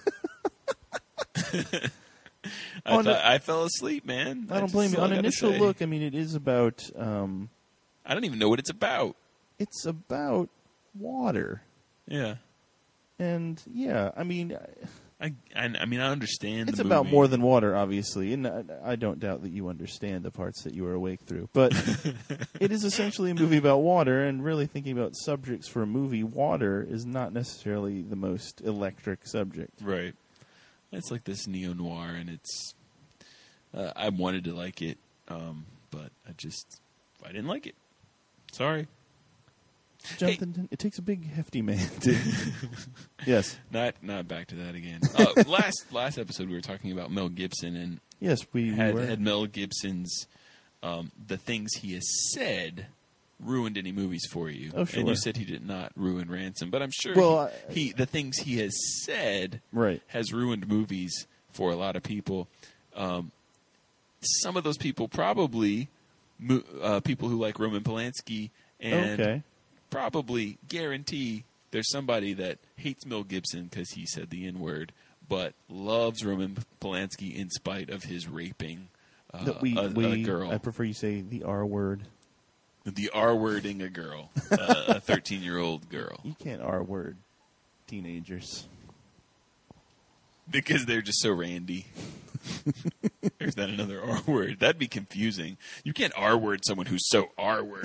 [SPEAKER 5] I fell asleep, man.
[SPEAKER 4] I don't blame you. On initial look, I mean, it is about.
[SPEAKER 5] I don't even know what it's about.
[SPEAKER 4] It's about water.
[SPEAKER 5] Yeah.
[SPEAKER 4] And yeah, I mean,
[SPEAKER 5] I understand.
[SPEAKER 4] It's about more than water, obviously, and I don't doubt that you understand the parts that you are awake through. But it is essentially a movie about water, and really thinking about subjects for a movie, water is not necessarily the most electric subject.
[SPEAKER 5] Right. It's like this neo-noir, and it's... I wanted to like it, but I didn't like it. Sorry.
[SPEAKER 4] Jonathan, it takes a big, hefty man to... Yes.
[SPEAKER 5] Not back to that again. Last episode, we were talking about Mel Gibson, and
[SPEAKER 4] yes, we
[SPEAKER 5] had Mel Gibson's... the things he has said... ruined any movies for you.
[SPEAKER 4] Oh, sure.
[SPEAKER 5] And you said he did not ruin Ransom, but I'm sure the things he has said
[SPEAKER 4] right.
[SPEAKER 5] has ruined movies for a lot of people. Some of those people probably people who like Roman Polanski, and probably guarantee there's somebody that hates Mel Gibson because he said the N-word, but loves Roman Polanski in spite of his raping a girl.
[SPEAKER 4] I prefer you say the R word.
[SPEAKER 5] The R-wording a girl, a 13-year-old girl.
[SPEAKER 4] You can't R-word teenagers.
[SPEAKER 5] Because they're just so randy. There's not another R word. That'd be confusing. You can't R word someone who's so R word.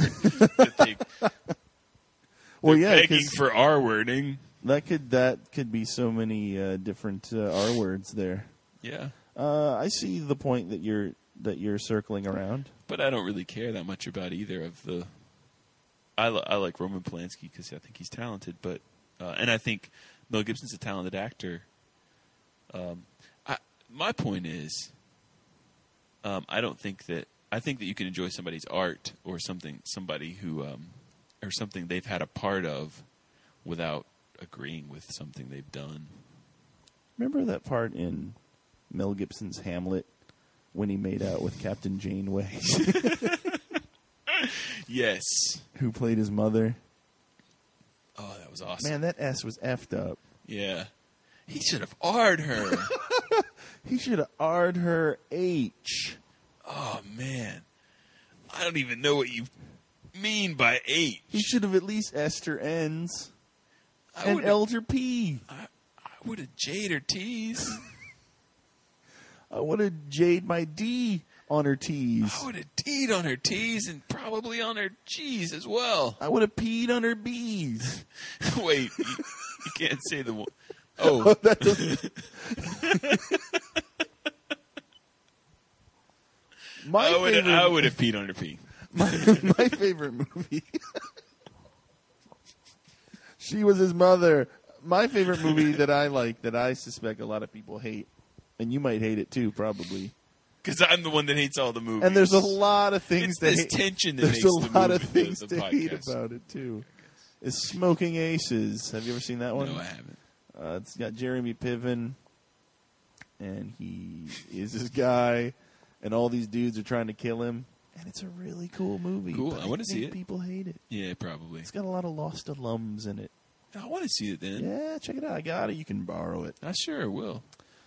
[SPEAKER 4] Well, yeah,
[SPEAKER 5] begging for R wording.
[SPEAKER 4] That could be so many different R words there.
[SPEAKER 5] Yeah.
[SPEAKER 4] I see the point that you're circling around.
[SPEAKER 5] But I don't really care that much about either of the. I like Roman Polanski because I think he's talented, but and I think Mel Gibson's a talented actor. My point is, I think that you can enjoy somebody's art or somebody who, or something they've had a part of, without agreeing with something they've done.
[SPEAKER 4] Remember that part in Mel Gibson's Hamlet when he made out with Captain Janeway?
[SPEAKER 5] Yes.
[SPEAKER 4] Who played his mother?
[SPEAKER 5] Oh, that was awesome.
[SPEAKER 4] Man, that S was effed up.
[SPEAKER 5] Yeah. He should have R'd her.
[SPEAKER 4] He should have R'd her H.
[SPEAKER 5] Oh, man. I don't even know what you mean by H.
[SPEAKER 4] He should have at least S'd her N's and L'd her P.
[SPEAKER 5] I would have J'd her T's.
[SPEAKER 4] I would have J'd my D on her T's.
[SPEAKER 5] I would have D'd on her T's and probably on her G's as well.
[SPEAKER 4] I would have P'd on her B's.
[SPEAKER 5] Wait, you can't say the one. Oh.
[SPEAKER 4] That doesn't...
[SPEAKER 5] I would have peed on her pee.
[SPEAKER 4] My favorite movie. She was his mother. My favorite movie that I like, that I suspect a lot of people hate, and you might hate it too, probably.
[SPEAKER 5] Because I'm the one that hates all the movies.
[SPEAKER 4] And there's a lot of things
[SPEAKER 5] tension that
[SPEAKER 4] there's
[SPEAKER 5] makes
[SPEAKER 4] a lot of things
[SPEAKER 5] the
[SPEAKER 4] to
[SPEAKER 5] podcast.
[SPEAKER 4] hate about it too. Is Smoking Aces. Have you ever seen that one?
[SPEAKER 5] No, I haven't.
[SPEAKER 4] It's got Jeremy Piven, and he is this guy, and all these dudes are trying to kill him, and it's a really cool movie.
[SPEAKER 5] Cool, I want to see it.
[SPEAKER 4] People hate it.
[SPEAKER 5] Yeah, probably.
[SPEAKER 4] It's got a lot of Lost alums in it.
[SPEAKER 5] I want to see it then.
[SPEAKER 4] Yeah, check it out. I got it. You can borrow it.
[SPEAKER 5] I sure will.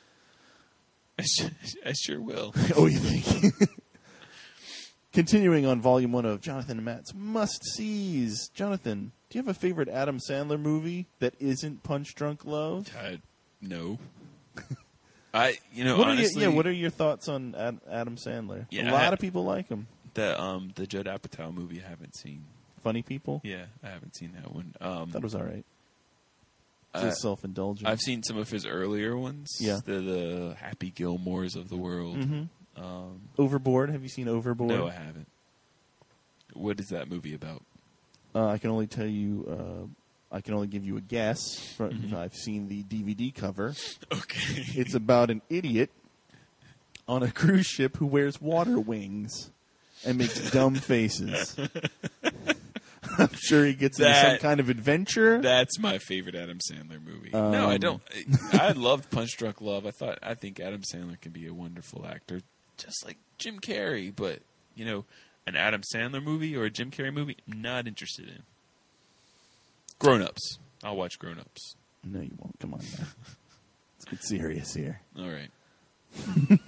[SPEAKER 5] I sure will.
[SPEAKER 4] Oh, you think? Continuing on Volume 1 of Jonathan and Matt's Must-Sees. Jonathan, do you have a favorite Adam Sandler movie that isn't Punch Drunk Love?
[SPEAKER 5] No. Honestly...
[SPEAKER 4] what are your thoughts on Adam Sandler?
[SPEAKER 5] Yeah,
[SPEAKER 4] a lot of people like him.
[SPEAKER 5] The Judd Apatow movie I haven't seen.
[SPEAKER 4] Funny People?
[SPEAKER 5] Yeah, I haven't seen that one.
[SPEAKER 4] That was all right. Just self-indulgent.
[SPEAKER 5] I've seen some of his earlier ones.
[SPEAKER 4] Yeah.
[SPEAKER 5] The Happy Gilmores of the world.
[SPEAKER 4] Mm-hmm. Overboard. Have you seen Overboard?
[SPEAKER 5] No, I haven't. What is that movie about?
[SPEAKER 4] I can only tell you. I can only give you a guess. I've seen the DVD cover.
[SPEAKER 5] Okay.
[SPEAKER 4] It's about an idiot on a cruise ship who wears water wings and makes dumb faces. I'm sure he gets into some kind of adventure.
[SPEAKER 5] That's my favorite Adam Sandler movie. No, I don't. I loved Punch Drunk Love. I think Adam Sandler can be a wonderful actor, just like Jim Carrey. But, an Adam Sandler movie or a Jim Carrey movie, not interested in. Grown Ups. I'll watch Grown Ups.
[SPEAKER 4] No, you won't. Come on now. Let's get serious here.
[SPEAKER 5] All right.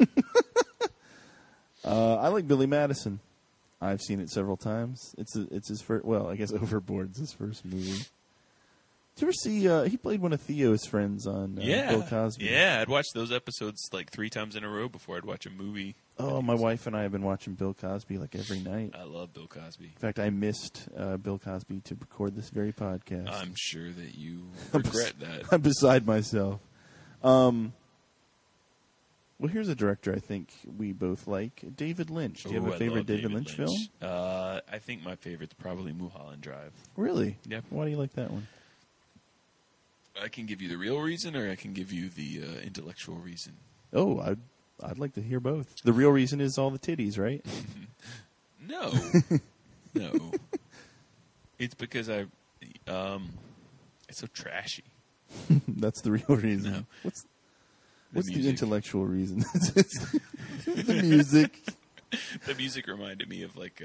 [SPEAKER 4] I like Billy Madison. I've seen it several times. It's his first. Well, I guess Overboard's his first movie. Did you ever see? He played one of Theo's friends on Bill Cosby.
[SPEAKER 5] Yeah, I'd watch those episodes like 3 times in a row before I'd watch a movie.
[SPEAKER 4] Oh, my wife and I have been watching Bill Cosby like every night.
[SPEAKER 5] I love Bill Cosby.
[SPEAKER 4] In fact, I missed Bill Cosby to record this very podcast.
[SPEAKER 5] I'm sure that you regret that.
[SPEAKER 4] I'm beside myself. Well, here's a director I think we both like, David Lynch. Do you have a favorite David Lynch film?
[SPEAKER 5] I think my favorite's probably Mulholland Drive.
[SPEAKER 4] Really?
[SPEAKER 5] Yep.
[SPEAKER 4] Why do you like that one?
[SPEAKER 5] I can give you the real reason, or I can give you the intellectual reason.
[SPEAKER 4] Oh, I'd like to hear both. The real reason is all the titties, right?
[SPEAKER 5] No. No. It's because it's so trashy.
[SPEAKER 4] That's the real reason.
[SPEAKER 5] No.
[SPEAKER 4] What's the intellectual reason? The music.
[SPEAKER 5] The music reminded me of like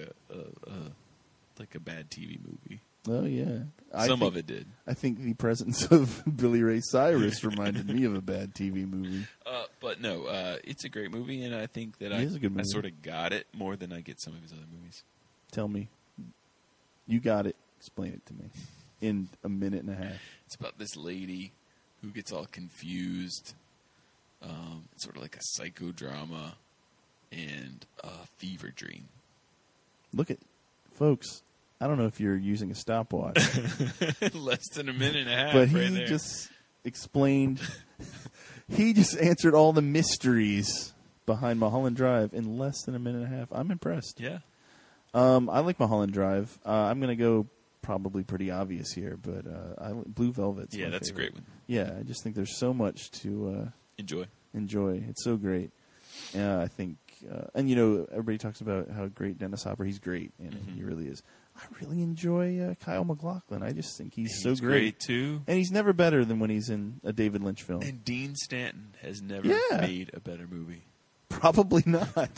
[SPEAKER 5] a bad TV movie.
[SPEAKER 4] Oh yeah,
[SPEAKER 5] Some of it did.
[SPEAKER 4] I think the presence of Billy Ray Cyrus reminded me of a bad TV movie.
[SPEAKER 5] But no, it's a great movie, and I think that I sort of got it more than I get some of his other movies.
[SPEAKER 4] Tell me, you got it. Explain it to me in a minute and a half.
[SPEAKER 5] It's about this lady who gets all confused. It's sort of like a psychodrama and a fever dream.
[SPEAKER 4] Look at, folks, I don't know if you're using a stopwatch.
[SPEAKER 5] Less than a minute and a half,
[SPEAKER 4] but he just explained, he just answered all the mysteries behind Mulholland Drive in less than a minute and a half. I'm impressed.
[SPEAKER 5] Yeah.
[SPEAKER 4] I like Mulholland Drive. I'm going to go probably pretty obvious here, but Blue Velvet's my
[SPEAKER 5] that's
[SPEAKER 4] favorite.
[SPEAKER 5] a great one.
[SPEAKER 4] Yeah, I just think there's so much to enjoy. It's so great. I think, and everybody talks about how great Dennis Hopper. He's great, and he really is. I really enjoy Kyle MacLachlan. I just think he's so great
[SPEAKER 5] too,
[SPEAKER 4] and he's never better than when he's in a David Lynch film.
[SPEAKER 5] And Dean Stanton has never made a better movie.
[SPEAKER 4] Probably not.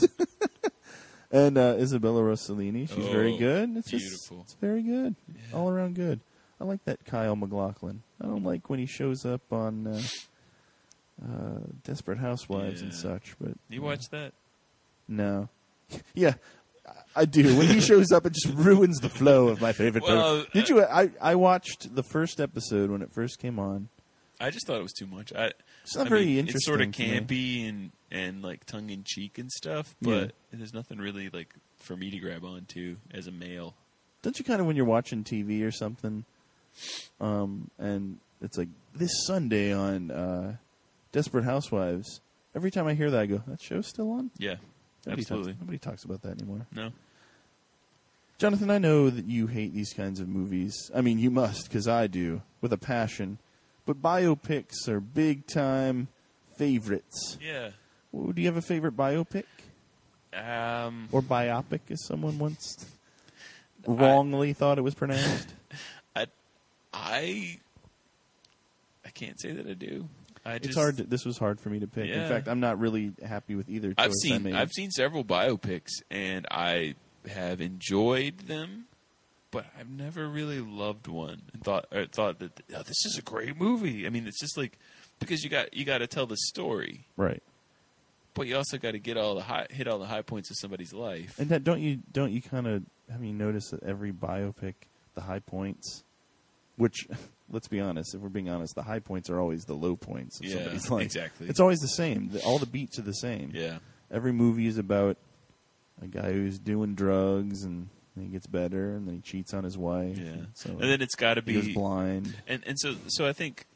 [SPEAKER 4] And Isabella Rossellini, she's very good. It's
[SPEAKER 5] beautiful.
[SPEAKER 4] It's very good, all around good. I like that Kyle MacLachlan. I don't like when he shows up on Desperate Housewives and such. But
[SPEAKER 5] you watch that?
[SPEAKER 4] No. Yeah, I do. When he shows up, it just ruins the flow of my favorite. Did you? I watched the first episode when it first came on.
[SPEAKER 5] I just thought it was too much.
[SPEAKER 4] It's not very interesting.
[SPEAKER 5] It's sort of campy and like tongue in cheek and stuff, but there's nothing really like for me to grab onto as a male.
[SPEAKER 4] Don't you kind of when you're watching TV or something, and it's like this Sunday on Desperate Housewives. Every time I hear that, I go, "That show's still on?"
[SPEAKER 5] Yeah, absolutely.
[SPEAKER 4] Nobody talks about that anymore.
[SPEAKER 5] No.
[SPEAKER 4] Jonathan, I know that you hate these kinds of movies. I mean, you must, because I do, with a passion. But biopics are big-time favorites.
[SPEAKER 5] Yeah.
[SPEAKER 4] Well, do you have a favorite biopic? Or biopic, as someone once wrongly thought it was pronounced?
[SPEAKER 5] I can't say that I do.
[SPEAKER 4] It's hard. This was hard for me to pick.
[SPEAKER 5] Yeah.
[SPEAKER 4] In fact, I'm not really happy with either choice I made.
[SPEAKER 5] I've seen several biopics, and I have enjoyed them. But I've never really loved one and thought that this is a great movie. I mean, it's just like because you got to tell the story,
[SPEAKER 4] right?
[SPEAKER 5] But you also got to hit all the high points of somebody's life.
[SPEAKER 4] And that don't you kind of have you noticed that every biopic, the high points, which let's be honest, if we're being honest, the high points are always the low points of somebody's life.
[SPEAKER 5] Exactly.
[SPEAKER 4] It's always the same. All the beats are the same.
[SPEAKER 5] Yeah.
[SPEAKER 4] Every movie is about a guy who's doing drugs and he gets better, and then he cheats on his wife.
[SPEAKER 5] Yeah,
[SPEAKER 4] and
[SPEAKER 5] then it's got to be
[SPEAKER 4] he goes blind.
[SPEAKER 5] And so I think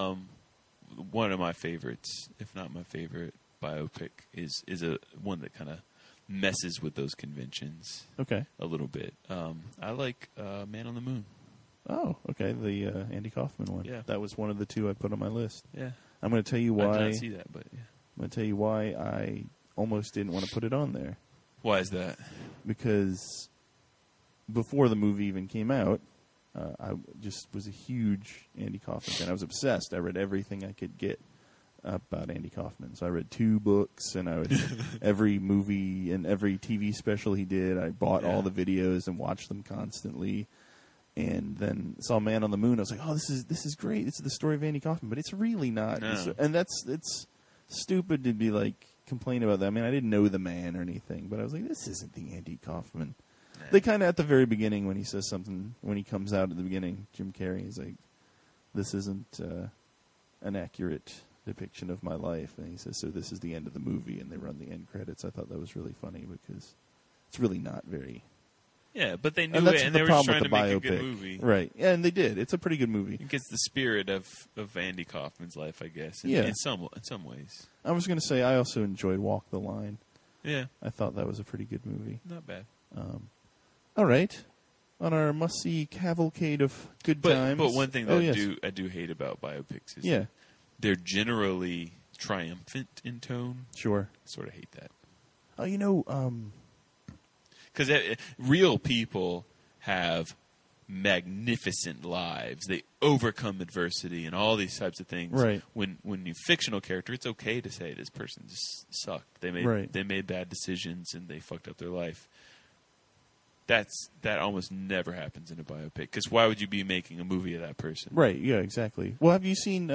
[SPEAKER 5] one of my favorites, if not my favorite biopic, is a one that kind of messes with those conventions.
[SPEAKER 4] Okay,
[SPEAKER 5] a little bit. I like Man on the Moon.
[SPEAKER 4] Oh, okay, the Andy Kaufman one.
[SPEAKER 5] Yeah,
[SPEAKER 4] that was one of the two I put on my list.
[SPEAKER 5] Yeah,
[SPEAKER 4] I'm going to tell you why.
[SPEAKER 5] I did not see that, but yeah.
[SPEAKER 4] I'm going to tell you why I almost didn't want to put it on there.
[SPEAKER 5] Why is that?
[SPEAKER 4] Because before the movie even came out, I just was a huge Andy Kaufman fan. I was obsessed. I read everything I could get about Andy Kaufman. So I read 2 books, and I would every movie and every TV special he did, I bought all the videos and watched them constantly. And then saw Man on the Moon. I was like, "Oh, this is great. This is the story of Andy Kaufman." But it's really not.
[SPEAKER 5] No.
[SPEAKER 4] And it's stupid to be like complain about that. I mean, I didn't know the man or anything, but I was like, "This isn't the Andy Kaufman." They kind of, at the very beginning, when he says something, when he comes out at the beginning, Jim Carrey is like, "This isn't an accurate depiction of my life." And he says, "So this is the end of the movie," and they run the end credits. I thought that was really funny because it's really not very...
[SPEAKER 5] Yeah, but they knew it, and they were just trying to make a good movie.
[SPEAKER 4] Right, yeah, and they did. It's a pretty good movie.
[SPEAKER 5] It gets the spirit of Andy Kaufman's life, I guess, in some ways.
[SPEAKER 4] I was going to say, I also enjoyed Walk the Line.
[SPEAKER 5] Yeah.
[SPEAKER 4] I thought that was a pretty good movie.
[SPEAKER 5] Not bad.
[SPEAKER 4] All right. On our must-see cavalcade of good times.
[SPEAKER 5] But one thing that I do hate about biopics is they're generally triumphant in tone.
[SPEAKER 4] Sure.
[SPEAKER 5] I sort of hate that.
[SPEAKER 4] Oh,
[SPEAKER 5] because real people have magnificent lives. They overcome adversity and all these types of things.
[SPEAKER 4] Right.
[SPEAKER 5] When you fictional character, it's okay to say this person just sucked. They made bad decisions and they fucked up their life. That almost never happens in a biopic. Because why would you be making a movie of that person?
[SPEAKER 4] Right. Yeah. Exactly. Well, have you seen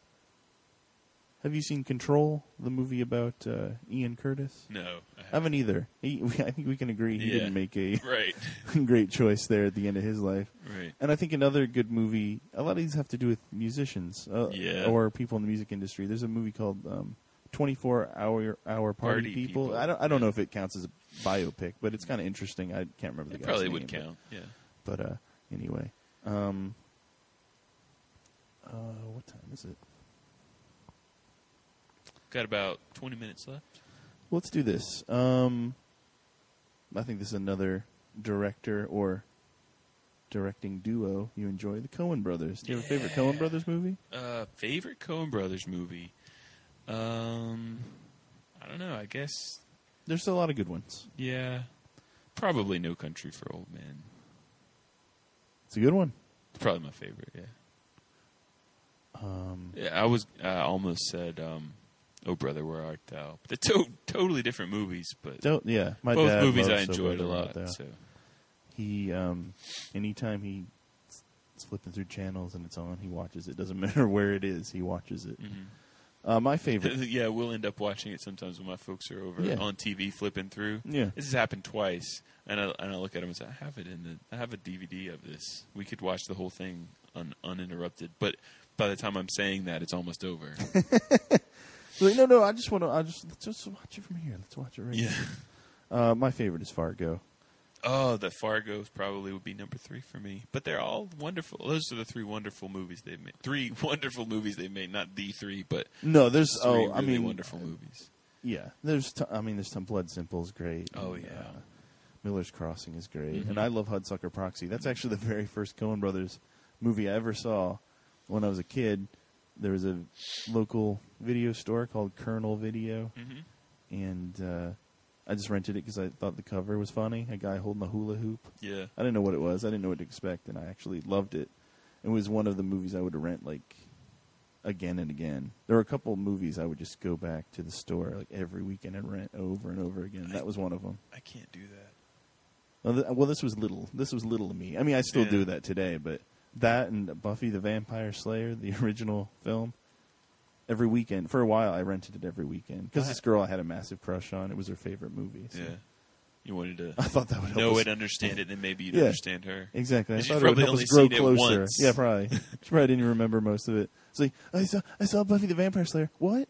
[SPEAKER 4] Control, the movie about Ian Curtis?
[SPEAKER 5] No,
[SPEAKER 4] I haven't either. I think we can agree he didn't make a
[SPEAKER 5] right.
[SPEAKER 4] great choice there at the end of his life.
[SPEAKER 5] Right.
[SPEAKER 4] And I think another good movie. A lot of these have to do with musicians or people in the music industry. There's a movie called 24-Hour Party People. I don't know if it counts as a biopic, but it's kind of interesting. I can't remember the guy's name.
[SPEAKER 5] Probably would count. Yeah.
[SPEAKER 4] But anyway, what time is it?
[SPEAKER 5] Got about 20 minutes left.
[SPEAKER 4] Let's do this. I think this is another director or directing duo you enjoy, the Coen Brothers. Do you have a favorite Coen Brothers movie?
[SPEAKER 5] Favorite Coen Brothers movie? I don't know. I guess
[SPEAKER 4] there's a lot of good ones.
[SPEAKER 5] Yeah, probably No Country for Old Men.
[SPEAKER 4] It's a good one.
[SPEAKER 5] It's probably my favorite. Yeah. I almost said Oh Brother, Where Art Thou? They're totally different movies, but
[SPEAKER 4] my
[SPEAKER 5] both
[SPEAKER 4] dad
[SPEAKER 5] movies I
[SPEAKER 4] loves
[SPEAKER 5] enjoyed
[SPEAKER 4] a
[SPEAKER 5] lot. So.
[SPEAKER 4] He, anytime he's flipping through channels and it's on, he watches it. Doesn't matter where it is, he watches it.
[SPEAKER 5] Mm-hmm.
[SPEAKER 4] My favorite.
[SPEAKER 5] Yeah, we'll end up watching it sometimes when my folks are over on TV flipping through.
[SPEAKER 4] Yeah,
[SPEAKER 5] this has happened twice, and I look at them and say, I have a DVD of this. We could watch the whole thing uninterrupted. But by the time I'm saying that, it's almost over.
[SPEAKER 4] Like, no, I just want to. Let's watch it from here. Let's watch it right here. My favorite is Fargo.
[SPEAKER 5] Oh, the Fargo probably would be number 3 for me. But they're all wonderful. Those are the 3 wonderful movies they've made. 3 wonderful movies they've made. Not the 3, but
[SPEAKER 4] there's
[SPEAKER 5] 3 really wonderful movies.
[SPEAKER 4] Yeah, there's some Blood Simple is great.
[SPEAKER 5] Oh
[SPEAKER 4] and,
[SPEAKER 5] yeah,
[SPEAKER 4] Miller's Crossing is great, and I love Hudsucker Proxy. That's actually the very first Coen Brothers movie I ever saw when I was a kid. There was a local video store called Colonel Video, and I just rented it because I thought the cover was funny. A guy holding a hula hoop.
[SPEAKER 5] Yeah.
[SPEAKER 4] I didn't know what it was. I didn't know what to expect, and I actually loved it. It was one of the movies I would rent, like, again and again. There were a couple of movies I would just go back to the store, like, every weekend and rent over and over again. That was one of them.
[SPEAKER 5] I can't do that.
[SPEAKER 4] Well, this was little. This was little to me. I mean, I still do that today, but that and Buffy the Vampire Slayer, the original film, every weekend. For a while, I rented it every weekend. Because this girl I had a massive crush on. It was her favorite movie. So.
[SPEAKER 5] Yeah. You wanted to
[SPEAKER 4] I thought that would
[SPEAKER 5] know
[SPEAKER 4] help
[SPEAKER 5] it, understand it, and then maybe you'd understand her.
[SPEAKER 4] Exactly. I
[SPEAKER 5] she's
[SPEAKER 4] thought it would
[SPEAKER 5] probably
[SPEAKER 4] help
[SPEAKER 5] only
[SPEAKER 4] us grow
[SPEAKER 5] seen
[SPEAKER 4] closer.
[SPEAKER 5] it once.
[SPEAKER 4] Yeah, probably. She probably didn't even remember most of it. It's like, I saw Buffy the Vampire Slayer. What?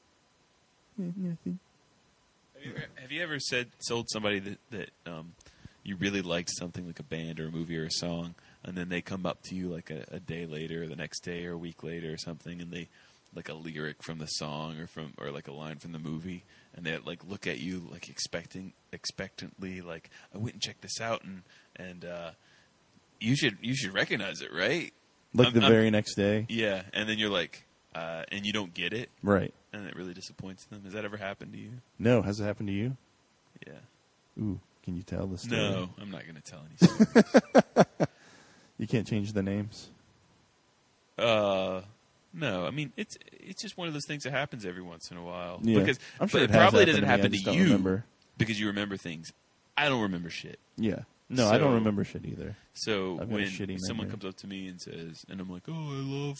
[SPEAKER 5] Have you ever sold somebody that you really liked something, like a band or a movie or a song, and then they come up to you like a day later or the next day or a week later or something, and they like a lyric from the song or like a line from the movie, and they like look at you like expectantly, like, I went and checked this out, and you should recognize it, right?
[SPEAKER 4] Like the very next day?
[SPEAKER 5] Yeah, and then you're like, and you don't get it.
[SPEAKER 4] Right.
[SPEAKER 5] And it really disappoints them. Has that ever happened to you?
[SPEAKER 4] No. Has it happened to you?
[SPEAKER 5] Yeah.
[SPEAKER 4] Ooh, can you tell the story?
[SPEAKER 5] No, I'm not going to tell any stories.
[SPEAKER 4] You can't change the names?
[SPEAKER 5] No. I mean, it's just one of those things that happens every once in a while.
[SPEAKER 4] Yeah.
[SPEAKER 5] Because
[SPEAKER 4] I'm sure
[SPEAKER 5] it
[SPEAKER 4] has
[SPEAKER 5] probably
[SPEAKER 4] happened
[SPEAKER 5] doesn't
[SPEAKER 4] to me. I
[SPEAKER 5] happen
[SPEAKER 4] just
[SPEAKER 5] to
[SPEAKER 4] don't
[SPEAKER 5] you
[SPEAKER 4] remember.
[SPEAKER 5] because you remember things. I don't remember shit.
[SPEAKER 4] Yeah. No, I don't remember shit either.
[SPEAKER 5] So
[SPEAKER 4] I've got a
[SPEAKER 5] when
[SPEAKER 4] shitty
[SPEAKER 5] someone
[SPEAKER 4] memory.
[SPEAKER 5] comes up to me and says, and I'm like, oh,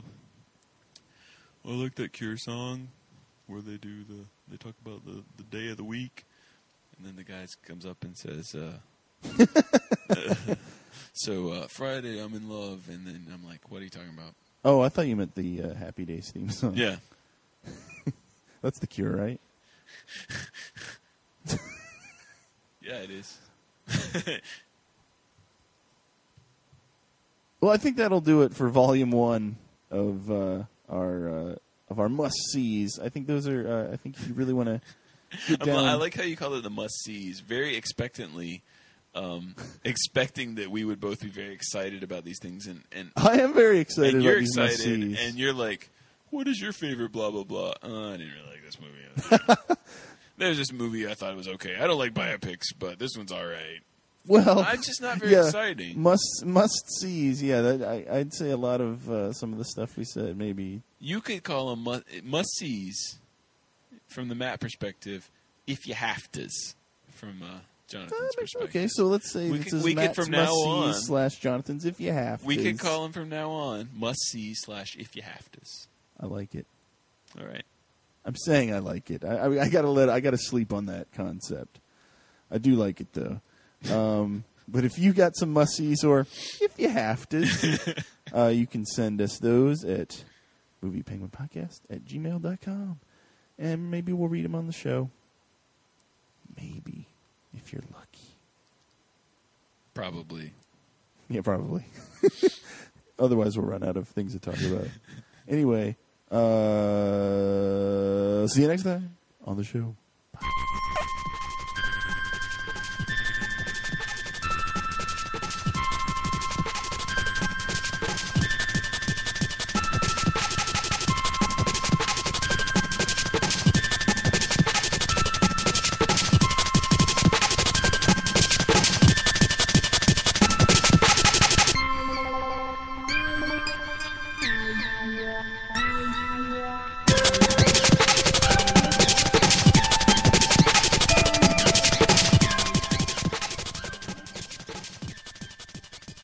[SPEAKER 5] I like that Cure song where they talk about the day of the week, and then the guy comes up and says, so Friday I'm in love, and then I'm like, what are you talking about?
[SPEAKER 4] Oh, I thought you meant the Happy Days theme song.
[SPEAKER 5] Yeah.
[SPEAKER 4] That's the Cure, right?
[SPEAKER 5] Yeah, it is.
[SPEAKER 4] Well, I think that'll do it for Volume 1 of our must-sees. I think those are. I think you really want to get down.
[SPEAKER 5] I like how you call it the must-sees. Very expectantly, expecting that we would both be very excited about these things, and
[SPEAKER 4] I am very excited.
[SPEAKER 5] and you're
[SPEAKER 4] about these
[SPEAKER 5] excited,
[SPEAKER 4] must-sees.
[SPEAKER 5] and you're like, "What is your favorite?" Blah blah blah. I didn't really like this movie. There's this movie I thought was okay. I don't like biopics, but this one's all right.
[SPEAKER 4] Well,
[SPEAKER 5] I'm just not very exciting.
[SPEAKER 4] Must sees. Yeah, I'd say a lot of some of the stuff we said. Maybe
[SPEAKER 5] you could call them must sees from the Matt perspective, if you have to's from Jonathan's perspective.
[SPEAKER 4] Okay, so let's say this is Matt's
[SPEAKER 5] from now on
[SPEAKER 4] / Jonathan's if you have to.
[SPEAKER 5] We could call him from now on must see / if you have to's.
[SPEAKER 4] I like it.
[SPEAKER 5] All right.
[SPEAKER 4] I'm saying I like it. I gotta sleep on that concept. I do like it though. But if you got some must-sees or if you have to, you can send us those at moviepenguinpodcast@gmail.com. And maybe we'll read them on the show. Maybe, if you're lucky.
[SPEAKER 5] Probably.
[SPEAKER 4] Yeah, probably. Otherwise, we'll run out of things to talk about. Anyway, see you next time on the show.